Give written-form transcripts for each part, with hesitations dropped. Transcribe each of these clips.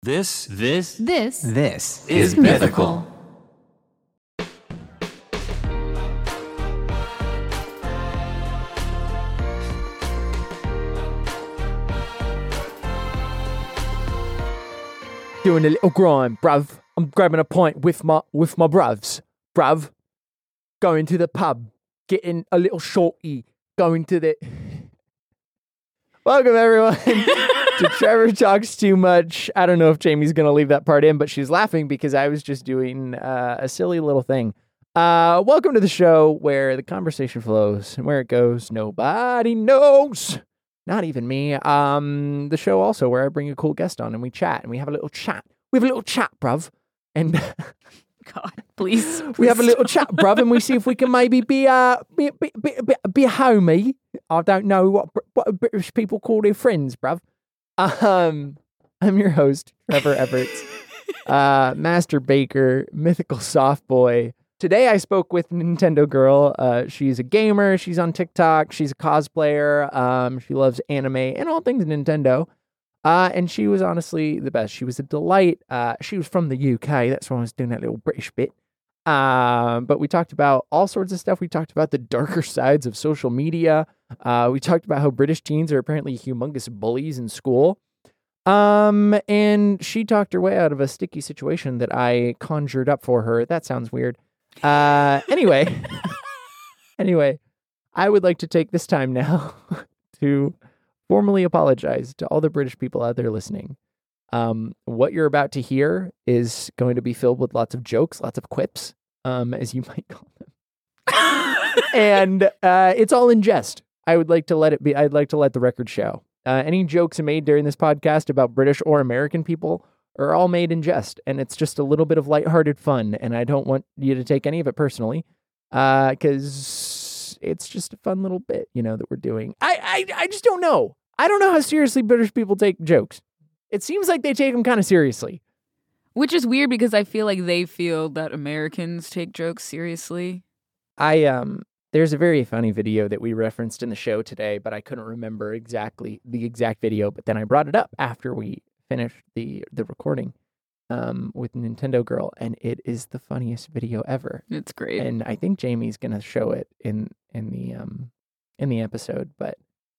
This is Mythical. Doing a little grind, bruv. I'm grabbing a pint with my bruvs, bruv. Going to the pub, getting a little shorty, going to the... Welcome, everyone, to Trevor Talks Too Much. I don't know if Jamie's going to leave that part in, but she's laughing because I was just doing a silly little thing. Welcome to the show where the conversation flows and where it goes, nobody knows. Not even me. The show also where I bring a cool guest on and we chat and we have a little chat. We have a little chat, bruv. And God, please. We have a little chat, bruv, and we see if we can maybe be homey. I don't know what British people call their friends, bruv. I'm your host, Trevor Everett, Master Baker, Mythical Soft Boy. Today I spoke with Nintendo Girl. She's a gamer. She's on TikTok. She's a cosplayer. She loves anime and all things Nintendo. And she was honestly the best. She was a delight. She was from the UK. That's why I was doing that little British bit. But we talked about all sorts of stuff. We talked about the darker sides of social media. We talked about how British teens are apparently humongous bullies in school. And she talked her way out of a sticky situation that I conjured up for her. That sounds weird. Anyway, I would like to take this time now to formally apologize to all the British people out there listening. What you're about to hear is going to be filled with lots of jokes, lots of quips, as you might call them. And it's all in jest. I'd like to let the record show. Any jokes made during this podcast about British or American people are all made in jest, and it's just a little bit of lighthearted fun, and I don't want you to take any of it personally, because it's just a fun little bit, that we're doing. I just don't know. I don't know how seriously British people take jokes. It seems like they take them kind of seriously. Which is weird because I feel like they feel that Americans take jokes seriously. There's a very funny video that we referenced in the show today, but I couldn't remember exactly the exact video, but then I brought it up after we finished the recording with Nintendo Girl, and it is the funniest video ever. It's great. And I think Jamie's gonna show it in the episode, but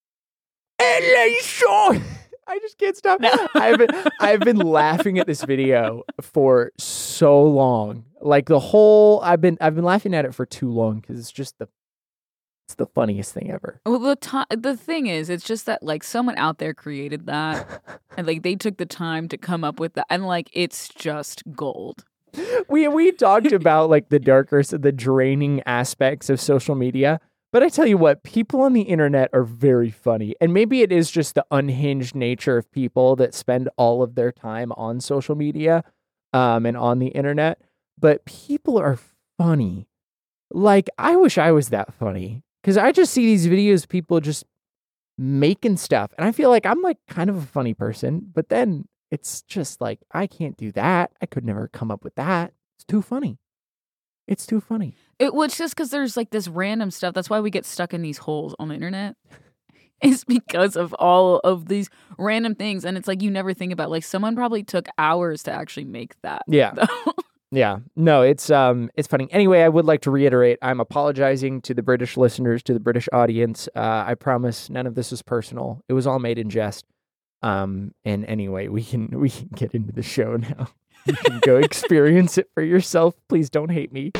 I just can't stop. No. I've been laughing at this video for so long. Like I've been laughing at it for too long because it's just the funniest thing ever. Well, the thing is, it's just that like someone out there created that, and like they took the time to come up with that, and like it's just gold. We talked about like the darker, the draining aspects of social media. But I tell you what, people on the internet are very funny. And maybe it is just the unhinged nature of people that spend all of their time on social media and on the internet. But people are funny. Like, I wish I was that funny. Because I just see these videos of people just making stuff. And I feel like I'm like kind of a funny person. But then it's just like, I can't do that. I could never come up with that. It's too funny. It's too funny. It's just because there's like this random stuff. That's why we get stuck in these holes on the internet. It's because of all of these random things. And it's like you never think about, like, someone probably took hours to actually make that. Yeah. Yeah. No, it's funny. Anyway, I would like to reiterate, I'm apologizing to the British listeners, to the British audience. I promise none of this is personal. It was all made in jest. And anyway, we can get into the show now. You can go experience it for yourself. Please don't hate me.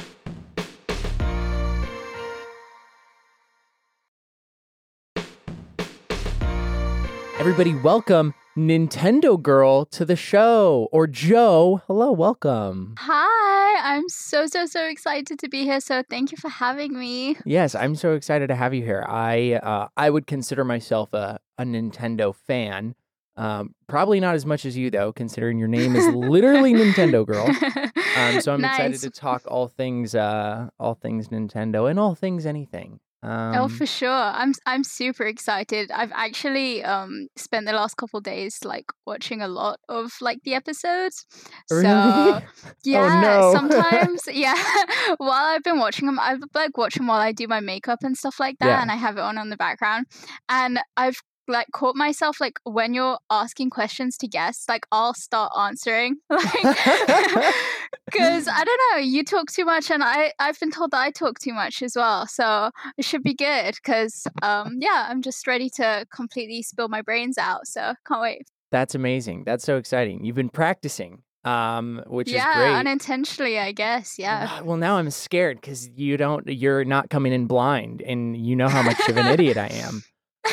Everybody, welcome Nintendo Girl to the show. Or Joe, hello, welcome. Hi, I'm so excited to be here. So thank you for having me. Yes, I'm so excited to have you here. I would consider myself a Nintendo fan. Probably not as much as you, though, considering your name is literally Nintendo Girl. So I'm excited to talk all things Nintendo and all things anything. For sure. I'm super excited. I've actually spent the last couple days like watching a lot of like the episodes. Really? So yeah, oh, no. sometimes while I've been watching them, I've like watch them while I do my makeup and stuff like that, and I have it on the background. And I've like caught myself like when you're asking questions to guests, like I'll start answering, like because I don't know, you talk too much, and I've been told that I talk too much as well, so it should be good because yeah, I'm just ready to completely spill my brains out, so can't wait. That's amazing. That's so exciting. You've been practicing, which is Yeah, great. unintentionally, I guess. Yeah. Well, now I'm scared because you're not coming in blind, and you know how much of an idiot I am.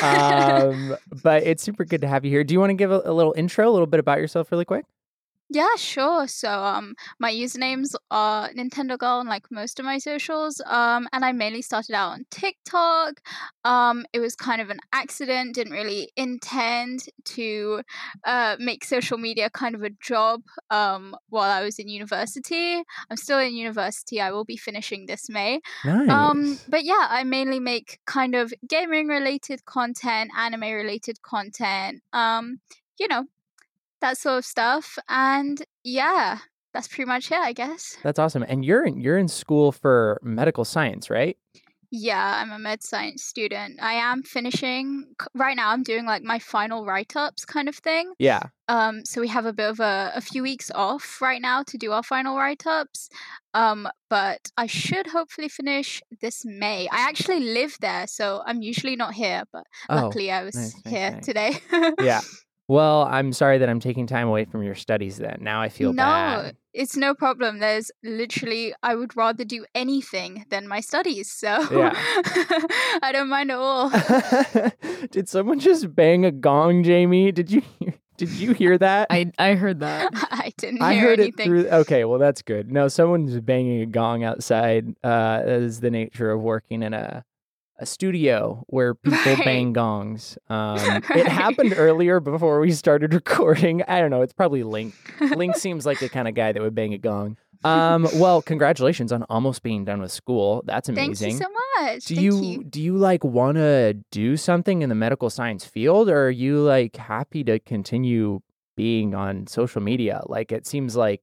But it's super good to have you here. Do you want to give a little intro, a little bit about yourself really quick? Yeah, sure. So, my usernames are Nintendo Girl on like most of my socials. And I mainly started out on TikTok. It was kind of an accident. Didn't really intend to make social media kind of a job. While I was in university, I'm still in university. I will be finishing this May. Nice. But yeah, I mainly make kind of gaming related content, anime related content. You know, that sort of stuff. And yeah, that's pretty much it, I guess. That's awesome. And you're in school for medical science, right? Yeah, I'm a med science student. I am finishing right now. I'm doing like my final write-ups kind of thing. Yeah. So we have a bit of a few weeks off right now to do our final write-ups. But I should hopefully finish this May. I actually live there, so I'm usually not here, but luckily I was here today. Yeah. Well, I'm sorry that I'm taking time away from your studies then. Now I feel bad. No, it's no problem. There's literally, I would rather do anything than my studies. So Yeah. I don't mind at all. Did someone just bang a gong, Jamie? Did you hear that? I heard that. I didn't I hear heard anything. it through. Okay, well that's good. No, someone's banging a gong outside. That is the nature of working in a studio where people bang gongs. It happened earlier before we started recording. I don't know. It's probably Link. Link seems like the kind of guy that would bang a gong. Well, congratulations on almost being done with school. That's amazing. Thank you so much. Do you like want to do something in the medical science field, or are you like happy to continue being on social media? Like it seems like,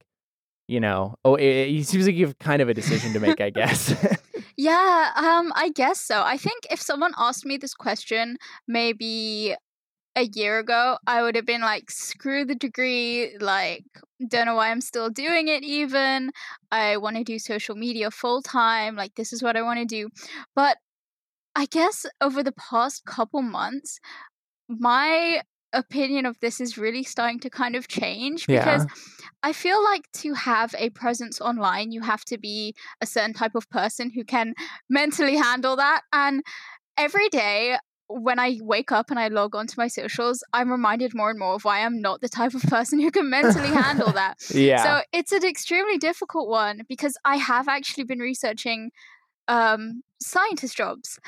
it seems like you have kind of a decision to make, I guess. Yeah, I guess so. I think if someone asked me this question maybe a year ago, I would have been like, screw the degree, like, don't know why I'm still doing it even. I want to do social media full time, like, this is what I want to do. But I guess over the past couple months, my opinion of this is really starting to kind of change because Yeah. I feel like to have a presence online, you have to be a certain type of person who can mentally handle that. And every day when I wake up and I log onto my socials, I'm reminded more and more of why I'm not the type of person who can mentally handle that. Yeah. So it's an extremely difficult one because I have actually been researching scientist jobs.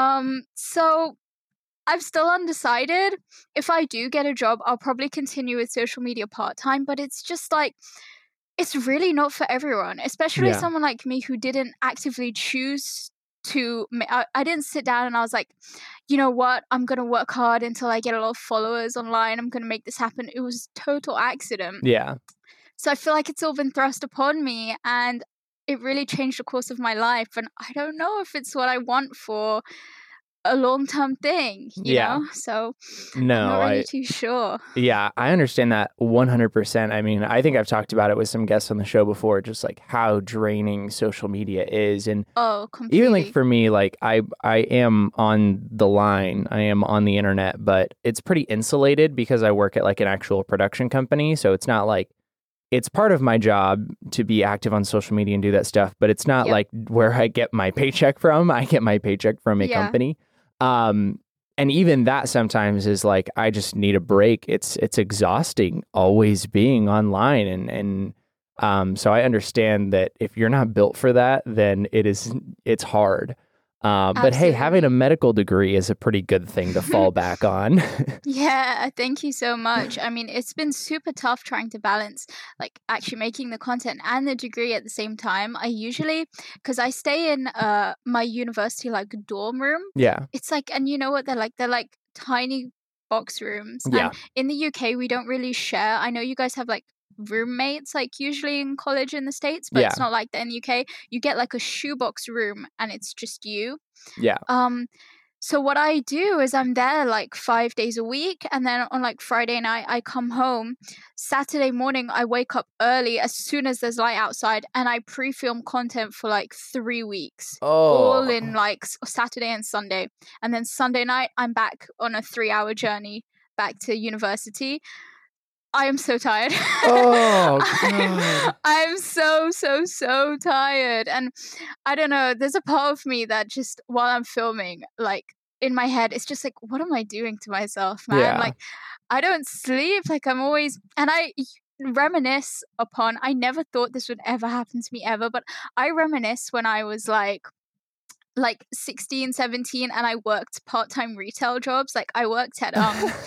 So I'm still undecided. If I do get a job, I'll probably continue with social media part-time, but it's just like, it's really not for everyone, especially Yeah. someone like me who didn't actively choose to. I didn't sit down and I was like, you know what, I'm going to work hard until I get a lot of followers online. I'm going to make this happen. It was total accident. Yeah. So I feel like it's all been thrust upon me and it really changed the course of my life. And I don't know if it's what I want for a long-term thing, you know? So No, I'm not really too sure. Yeah, I understand that 100%. I mean, I think I've talked about it with some guests on the show before, just like how draining social media is. And Oh, completely. even like for me, like I am on the line, I am on the internet, but it's pretty insulated because I work at like an actual production company. So it's not like, it's part of my job to be active on social media and do that stuff, but it's not like where I get my paycheck from. I get my paycheck from a company. And even that sometimes is like, I just need a break. It's exhausting always being online. And so I understand that if you're not built for that, then it's hard. But hey, having a medical degree is a pretty good thing to fall back on. Yeah, thank you so much. I mean, it's been super tough trying to balance like actually making the content and the degree at the same time. I usually, because I stay in my university like dorm room. Yeah. It's like, and you know what they're like? They're like tiny box rooms. Yeah. And in the UK, we don't really share. I know you guys have like roommates like usually in college in the States, but it's not like that in the UK. You get like a shoebox room and it's just you. Yeah. So what I do is I'm there like 5 days a week, and then on like Friday night I come home. Saturday morning I wake up early as soon as there's light outside, and I pre-film content for like 3 weeks. All in like Saturday and Sunday. And then Sunday night I'm back on a 3-hour journey back to university. I am so tired. Oh, God. I'm so tired. And I don't know, there's a part of me that just, while I'm filming, like in my head, it's just like, what am I doing to myself, man? Yeah. Like, I don't sleep. Like, I'm always, and I reminisce upon, I never thought this would ever happen to me ever, but I reminisce when I was like 16, 17, and I worked part-time retail jobs. Like, I worked at,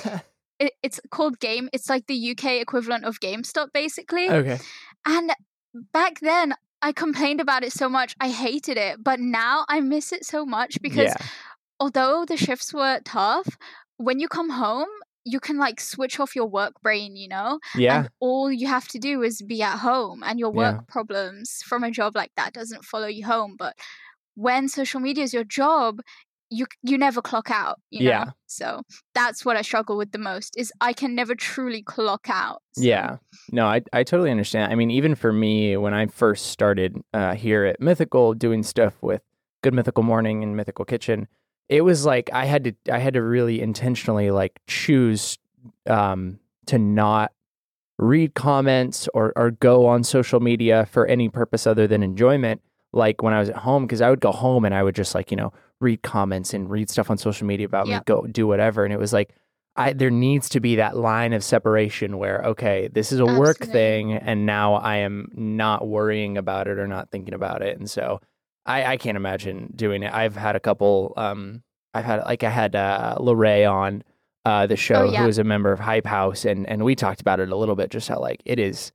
it's called Game. It's like the UK equivalent of GameStop, basically. Okay. And back then, I complained about it so much. I hated it. But now I miss it so much because although the shifts were tough, when you come home, you can like switch off your work brain, you know? Yeah. And all you have to do is be at home, and your work problems from a job like that doesn't follow you home. But when social media is your job, you never clock out, you know? So that's what I struggle with the most, is I can never truly clock out. So. Yeah. No, I totally understand. I mean, even for me, when I first started here at Mythical doing stuff with Good Mythical Morning and Mythical Kitchen, it was like I had to really intentionally like choose to not read comments or go on social media for any purpose other than enjoyment. Like when I was at home, because I would go home and I would just like, you know, read comments and read stuff on social media about me, go do whatever. And it was like, there needs to be that line of separation where, okay, this is a work thing, and now I am not worrying about it or not thinking about it. And so I can't imagine doing it. I've had a couple, I had Lorraine on the show, who is a member of Hype House, and we talked about it a little bit, just how like it is,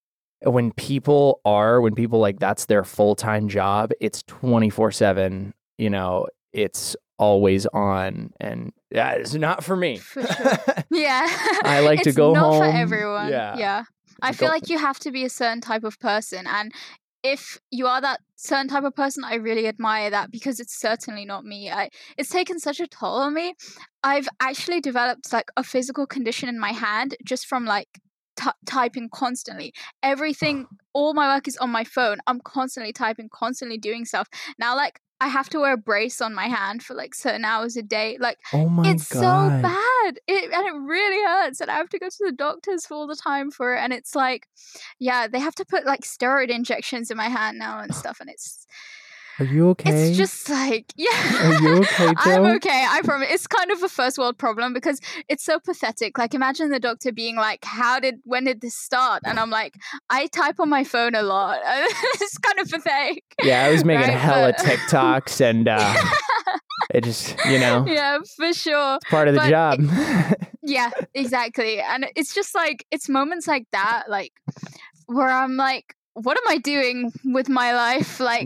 when people like that's their full-time job, it's 24/7, you know, it's always on, and it's not for me. For sure. Yeah. I like to go home. It's not for everyone. Yeah. I feel like you have to be a certain type of person, and if you are that certain type of person, I really admire that, because it's certainly not me. It's taken such a toll on me. I've actually developed like a physical condition in my hand just from like typing constantly. Everything, all my work is on my phone. I'm constantly typing, constantly doing stuff. Now, like, I have to wear a brace on my hand for like certain hours a day. Like, it's so bad. And it really hurts. And I have to go to the doctors all the time for it. And it's like, they have to put like steroid injections in my hand now and stuff. And it's... Are you okay? It's just like, Are you okay, Joe? I'm okay, I promise. It's kind of a first world problem because it's so pathetic. Like, imagine the doctor being like, when did this start? And I'm like, I type on my phone a lot. It's kind of pathetic. Yeah, I was making hella TikToks, and it just, you know. Yeah, for sure. It's part of the job. Yeah, exactly. And it's just like, it's moments like that, like, where I'm like, what am I doing with my life? Like,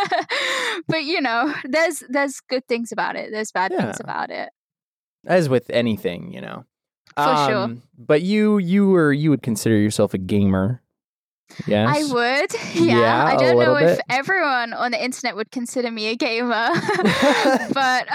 but you know, there's good things about it. There's bad things about it. As with anything, you know. For sure. But you would consider yourself a gamer. Yes. I would. Yeah. I don't know if everyone on the internet would consider me a gamer, but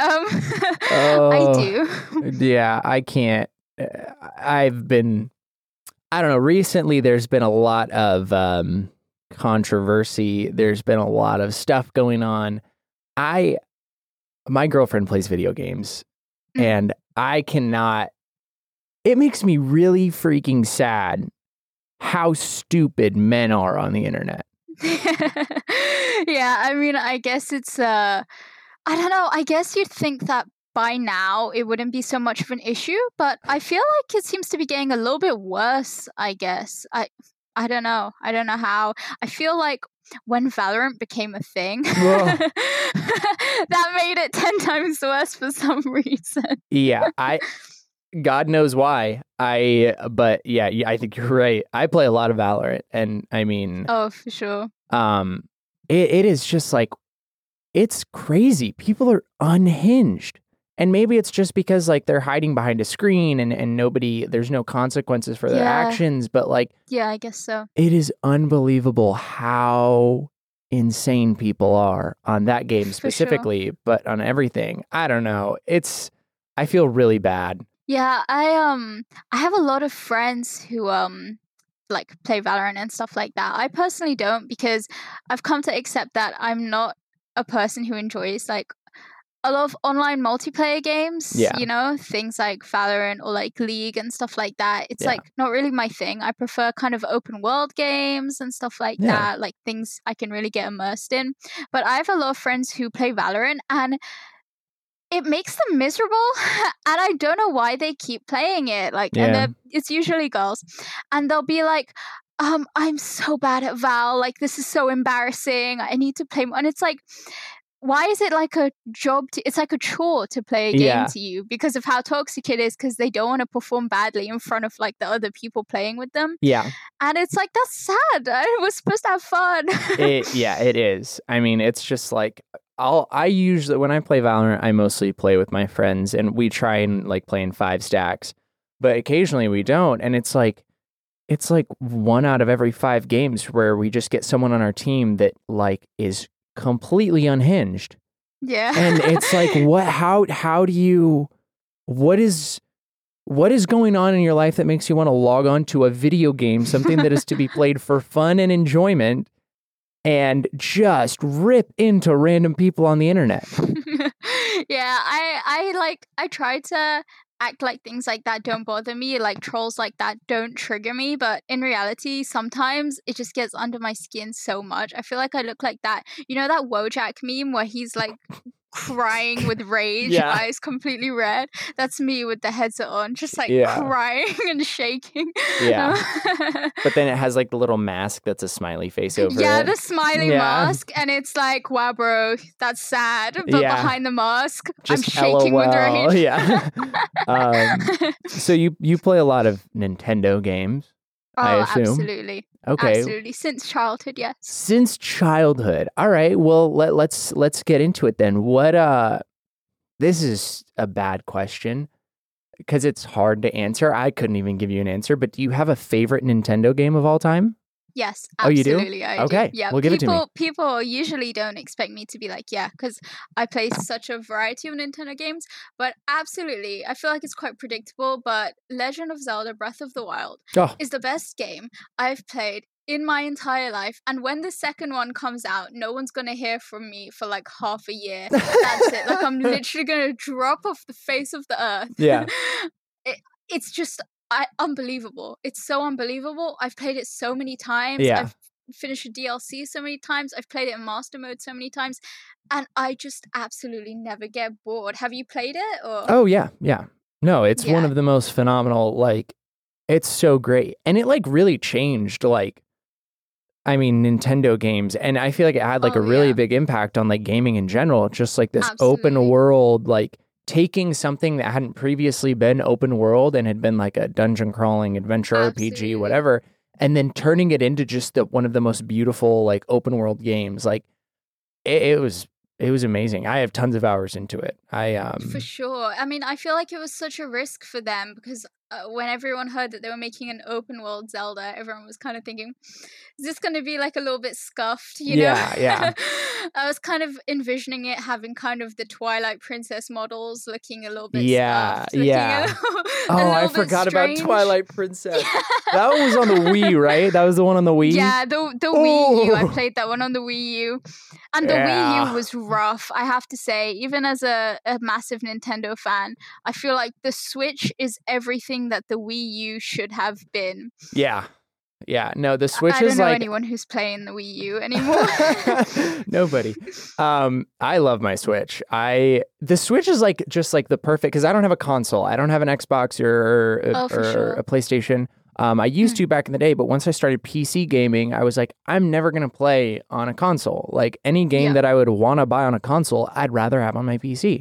I do. Yeah, I can't. I don't know. Recently, there's been a lot of controversy. There's been a lot of stuff going on. My girlfriend plays video games, and I cannot. It makes me really freaking sad how stupid men are on the internet. Yeah, I mean, I guess it's I don't know. I guess you'd think that by now it wouldn't be so much of an issue, but I feel like it seems to be getting a little bit worse, I guess. I don't know. I don't know how. I feel like when Valorant became a thing, that made it 10 times worse for some reason. Yeah, God knows why. But yeah, I think you're right. I play a lot of Valorant, and I mean, oh, for sure. It is just like, it's crazy. People are unhinged. And maybe it's just because like they're hiding behind a screen and there's no consequences for their actions, but like, yeah, I guess so. It is unbelievable how insane people are on that game For specifically, but on everything. I don't know. I feel really bad. Yeah, I have a lot of friends who like play Valorant and stuff like that. I personally don't, because I've come to accept that I'm not a person who enjoys like a lot of online multiplayer games. Yeah. You know, things like Valorant or like League and stuff like that. It's Yeah. like not really my thing. I prefer kind of open world games and stuff like Yeah. that, like things I can really get immersed in. But I have a lot of friends who play Valorant, and it makes them miserable. And I don't know why they keep playing it. Like, Yeah. and it's usually girls, and they'll be like, I'm so bad at Val. Like, this is so embarrassing. I need to play more. And it's like, why is it like a job? It's like a chore to play a game Yeah. to you because of how toxic it is, because they don't want to perform badly in front of like the other people playing with them. Yeah. And it's like, that's sad. I was supposed to have fun. It is. I mean, it's just like I usually, when I play Valorant, I mostly play with my friends, and we try and like play in 5 stacks, but occasionally we don't. And it's like 1 out of every 5 games where we just get someone on our team that like is completely unhinged. Yeah. And it's like, how do you, what is going on in your life that makes you want to log on to a video game, something that is to be played for fun and enjoyment, and just rip into random people on the internet? Yeah, I try to act like things like that don't bother me, like trolls like that don't trigger me, but in reality sometimes it just gets under my skin so much. I feel like I look like that, you know, that Wojak meme where he's like crying with rage, Yeah. eyes completely red. That's me with the headset on, just like Yeah. crying and shaking. Yeah. But then it has like the little mask that's a smiley face over Yeah, it. the smiley Yeah. mask, and it's like, wow, bro, that's sad. But Yeah. behind the mask, Just I'm shaking with LOL. rage. Yeah. So you play a lot of Nintendo games, I Oh, assume. absolutely. Okay. Absolutely. Since childhood, yes. Since childhood. All right. Well, let's get into it then. This is a bad question because it's hard to answer. I couldn't even give you an answer, but do you have a favorite Nintendo game of all time? Yes, Oh, you do? absolutely. I Okay, do. Yeah, well, give it to me. People usually don't expect me to be like, yeah, because I play such a variety of Nintendo games. But absolutely, I feel like it's quite predictable. But Legend of Zelda: Breath of the Wild Oh, is the best game I've played in my entire life. And when the second one comes out, no one's gonna hear from me for like half a year. That's it. Like, I'm literally gonna drop off the face of the earth. Yeah. It's just unbelievable. It's so unbelievable. I've played it so many times. Yeah. I've finished a DLC so many times. I've played it in master mode so many times, and I just absolutely never get bored. Have you played it? Or Oh yeah, yeah. No, it's one Yeah. of the most phenomenal, like, it's so great. And it like really changed, like, I mean, Nintendo games. And I feel like it had like Oh, a really yeah. big impact on like gaming in general. Just like this open Absolutely. world, like taking something that hadn't previously been open world and had been like a dungeon crawling adventure RPG, Absolutely. whatever, and then turning it into just one of the most beautiful like open world games. Like it was amazing. I have tons of hours into it. For sure. I mean, I feel like it was such a risk for them because when everyone heard that they were making an open world Zelda, everyone was kind of thinking, is this going to be like a little bit scuffed, you know? Yeah. I was kind of envisioning it having kind of the Twilight Princess models looking a little bit Yeah, scuffed. Looking yeah. a Oh, I little bit forgot about strange. Twilight Princess. That one was on the Wii, right? That was the one on the Wii? Yeah, the Wii U. I Oh. played that one on the Wii U. And the Wii Yeah. U was rough, I have to say. Even as a massive Nintendo fan, I feel like the Switch is everything that the Wii U should have been. Yeah. Yeah. No, the Switch I don't is know like anyone who's playing the Wii U anymore. nobody. I love my Switch. The Switch is like just like the perfect, because I don't have a console. I don't have an Xbox or For sure. a PlayStation. I used to back in the day, but once I started PC gaming, I was like, I'm never gonna play on a console. Like any game Yeah. that I would want to buy on a console, I'd rather have on my PC.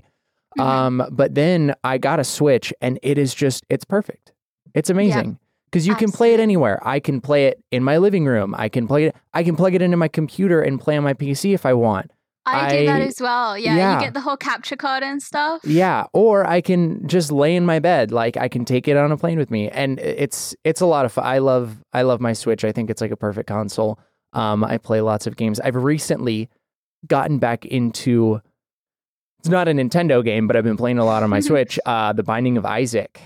But then I got a Switch, and it's perfect. It's amazing. Because you can play it Absolutely. anywhere. I can play it in my living room. I can plug it into my computer and play on my PC if I want. I do that I- as well. Yeah, yeah. you get the whole capture card and stuff. Yeah, or I can just lay in my bed. Like I can take it on a plane with me, and it's a lot of fun. I love my Switch. I think it's like a perfect console. I play lots of games. I've recently gotten back into, it's not a Nintendo game, but I've been playing a lot on my Switch, The Binding of Isaac.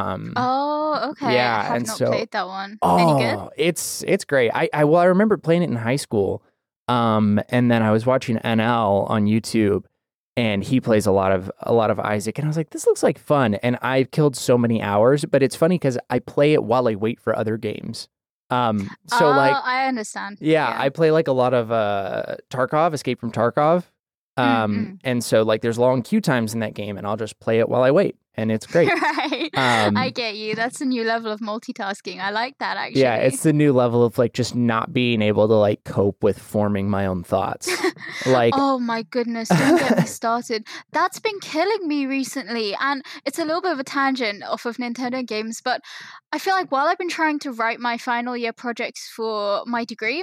Oh, okay. Yeah, I have and not so- played that one. Any good? Oh, it's great. I remember playing it in high school. And then I was watching NL on YouTube, and he plays a lot of Isaac, and I was like, this looks like fun. And I've killed so many hours, but it's funny because I play it while I wait for other games. I understand. Yeah, I play like a lot of Tarkov, Escape from Tarkov. And so like there's long queue times in that game, and I'll just play it while I wait, and it's great. Right. I get you. That's a new level of multitasking. I like that, actually. Yeah, it's the new level of like just not being able to like cope with forming my own thoughts. Like, oh my goodness, don't get me started. That's been killing me recently. And it's a little bit of a tangent off of Nintendo games, but I feel like while I've been trying to write my final year projects for my degree,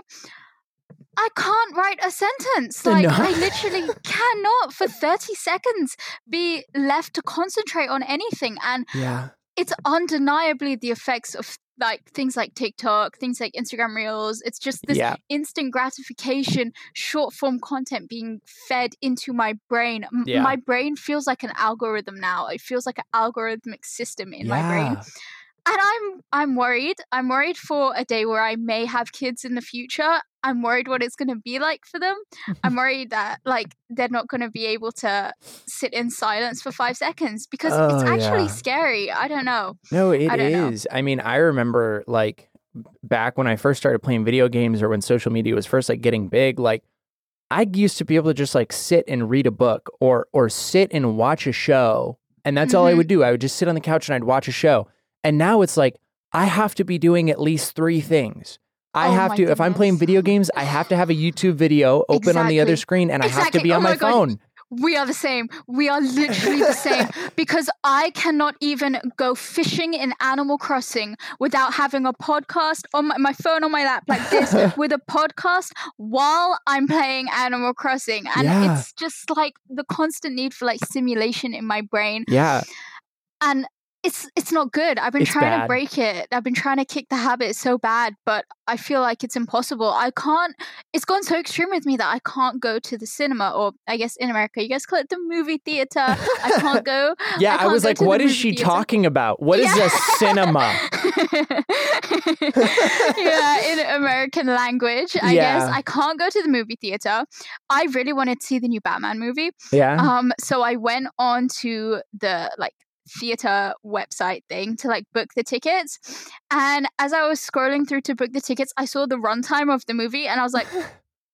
I can't write a sentence. Like, No. I literally cannot for 30 seconds be left to concentrate on anything. And yeah, it's undeniably the effects of like things like TikTok, things like Instagram Reels. It's just this Yeah. instant gratification, short form content being fed into my brain. Yeah. My brain feels like an algorithm now. It feels like an algorithmic system in my brain. Yeah. And I'm worried. I'm worried for a day where I may have kids in the future. I'm worried what it's going to be like for them. I'm worried that like they're not going to be able to sit in silence for 5 seconds because it's Oh, actually yeah. scary. I don't know. No, it I don't know. is. I mean, I remember like back when I first started playing video games, or when social media was first like getting big, like I used to be able to just like sit and read a book or sit and watch a show, and that's all I Mhm. would do. I would just sit on the couch and I'd watch a show. And now it's like I have to be doing at least 3 things. I Oh have my to, if I'm playing goodness. video games, I have to have a YouTube video open on the other Exactly. screen, and I have to Exactly. be Oh on my my God. phone. We are the same. We are literally the same because I cannot even go fishing in Animal Crossing without having a podcast on my phone on my lap like this with a podcast while I'm playing Animal Crossing. And Yeah. it's just like the constant need for like stimulation in my brain. Yeah. And it's not good. I've been It's trying bad. to break it. I've been trying to kick the habit so bad, but I feel like it's impossible. I can't. It's gone so extreme with me that I can't go to the cinema, or I guess in America you guys call it the movie theater. I can't go. Yeah, I can't was go like, to the what is movie she theater. talking about? What is Yeah. a cinema? Yeah, in American language, I guess Yeah. I can't go to the movie theater. I really wanted to see the new Batman movie. Yeah. So I went on to the like theater website thing to like book the tickets, and as I was scrolling through to book the tickets, I saw the runtime of the movie, and I was like, and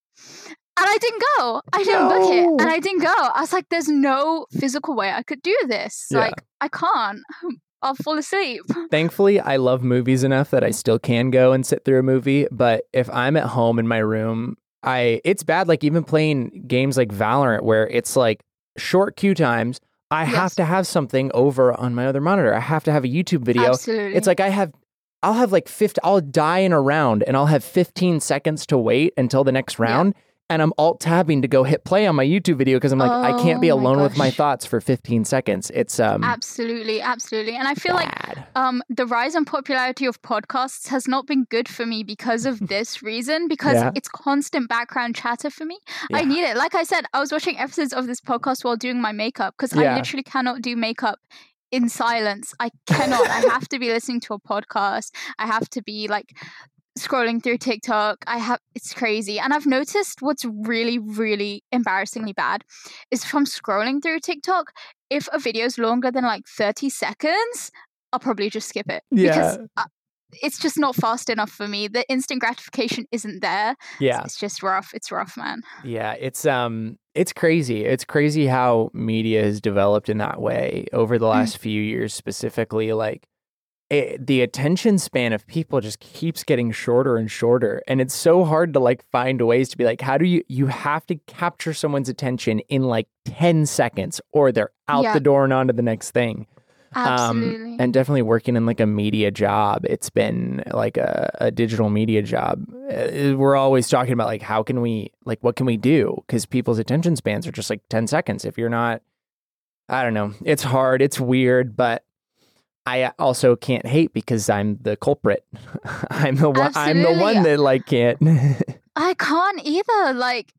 I didn't go. I didn't book it, No. and I didn't go. I was like, there's no physical way I could do this. Yeah. Like, I can't. I'll fall asleep. Thankfully, I love movies enough that I still can go and sit through a movie. But if I'm at home in my room, it's bad. Like even playing games like Valorant, where it's like short queue times, I have Yes. to have something over on my other monitor. I have to have a YouTube video. Absolutely. It's like I'll have like 50, I'll die in a round and I'll have 15 seconds to wait until the next round. And I'm alt tabbing to go hit play on my YouTube video because I'm like, I can't be Oh my alone with my gosh. thoughts for 15 seconds. It's Absolutely. And I feel like bad. the rise in popularity of podcasts has not been good for me because of this reason, because Yeah. it's constant background chatter for me. I Yeah. need it. Like I said, I was watching episodes of this podcast while doing my makeup because Yeah. I literally cannot do makeup in silence. I cannot. I have to be listening to a podcast. I have to be like scrolling through TikTok. It's crazy. And I've noticed what's really, really embarrassingly bad is from scrolling through TikTok, if a video is longer than like 30 seconds, I'll probably just skip it. Because it's just not fast enough for me. The instant gratification isn't there. Yeah. It's just rough. It's rough, man. Yeah, it's crazy. It's crazy how media has developed in that way over the last few years specifically. Like the attention span of people just keeps getting shorter and shorter, and it's so hard to like find ways to be like, how do you have to capture someone's attention in like 10 seconds or they're out Yeah. the door and on to the next thing. Absolutely. And definitely working in like a media job, it's been like a digital media job. We're always talking about like, how can we, like, what can we do? Because people's attention spans are just like 10 seconds. If you're not, I don't know, it's hard, it's weird, but I also can't hate because I'm the culprit. I'm the one Absolutely. that like can't. I can't either. Like,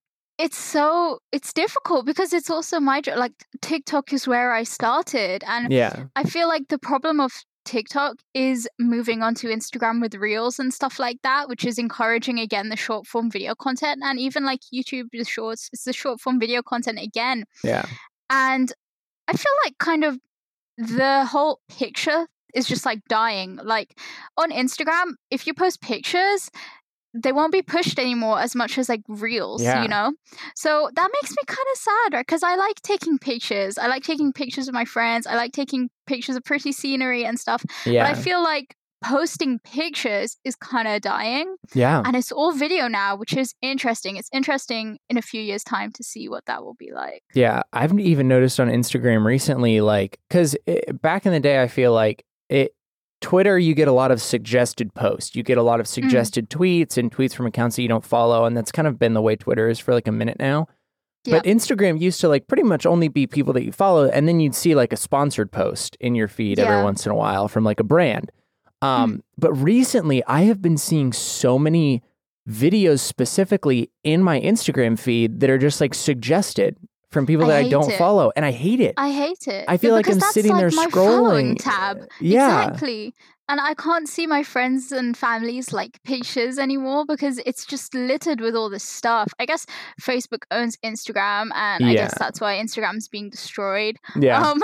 it's difficult because it's also like TikTok is where I started, and Yeah. I feel like the problem of TikTok is moving onto Instagram with reels and stuff like that, which is encouraging again the short form video content, and even like YouTube, the shorts, it's the short form video content again. Yeah. And I feel like kind of the whole picture is just like dying. Like on Instagram, if you post pictures, they won't be pushed anymore as much as like reels, Yeah. you know? So that makes me kind of sad, right? Because I like taking pictures. I like taking pictures of my friends. I like taking pictures of pretty scenery and stuff. Yeah. But I feel like posting pictures is kind of dying. Yeah. And it's all video now, which is interesting. It's interesting in a few years' time to see what that will be like. Yeah. I've even noticed on Instagram recently, like, because back in the day, I feel like Twitter, you get a lot of suggested posts. You get a lot of suggested tweets and tweets from accounts that you don't follow. And that's kind of been the way Twitter is for like a minute now. But Instagram used to like pretty much only be people that you follow. And then you'd see like a sponsored post in your feed every once in a while from like a brand. But recently I have been seeing so many videos specifically in my Instagram feed that are just like suggested from people that I don't follow, and I hate it. I hate it. I feel like I'm sitting there my scrolling. Following tab. Yeah. Exactly. And I can't see my friends and family's like pictures anymore because it's just littered with all this stuff. I guess Facebook owns Instagram, and I guess that's why Instagram's being destroyed. Yeah.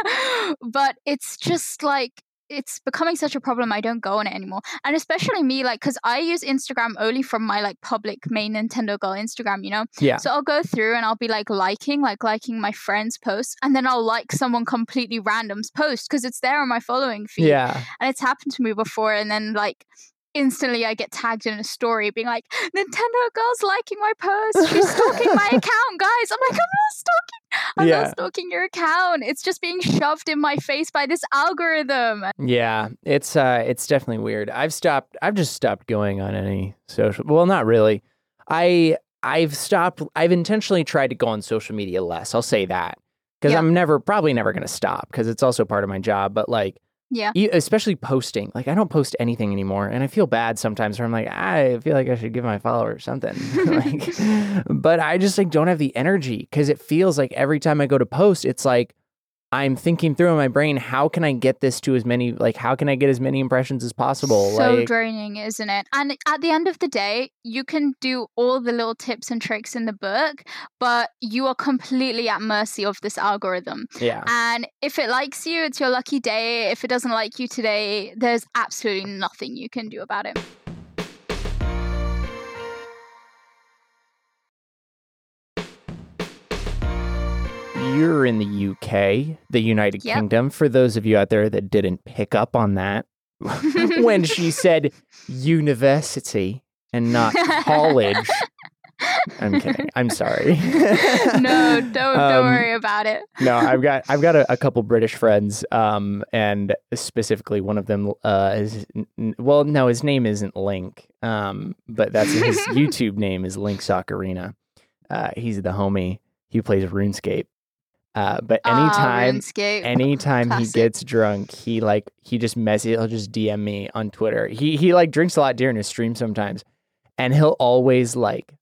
But it's just like, it's becoming such a problem. I don't go on it anymore. And especially me, like, because I use Instagram only from my like public main Nintendo Girl Instagram, you know? Yeah. So I'll go through and I'll be like liking my friends' posts, and then I'll like someone completely random's post because it's there on my following feed. Yeah. And it's happened to me before, and then like instantly I get tagged in a story being like, Nintendo Girl's liking my post. She's stalking my account, guys. I'm like, I'm not stalking. I'm not stalking your account. It's just being shoved in my face by this algorithm. Yeah, it's definitely weird. I've just stopped going on any social. Well, not really. I've intentionally tried to go on social media less. I'll say that because I'm probably never going to stop because it's also part of my job. But like, especially posting. Like, I don't post anything anymore, and I feel bad sometimes where I'm like, I feel like I should give my followers something. Like, but I just like don't have the energy because it feels like every time I go to post, it's like I'm thinking through in my brain, how can I get this to how can I get as many impressions as possible? So draining, isn't it? And at the end of the day, you can do all the little tips and tricks in the book, but you are completely at mercy of this algorithm. Yeah. And if it likes you, it's your lucky day. If it doesn't like you today, there's absolutely nothing you can do about it. You're in the UK, the United Kingdom. For those of you out there that didn't pick up on that, when she said university and not college. I'm kidding. I'm sorry. No, don't worry about it. No, I've got a couple British friends, and specifically one of them his name isn't Link, but that's his YouTube name is Link Soccerina. He's the homie. He plays RuneScape. But anytime Classic. he gets drunk, he'll just DM me on Twitter. He like drinks a lot during his stream sometimes, and he'll always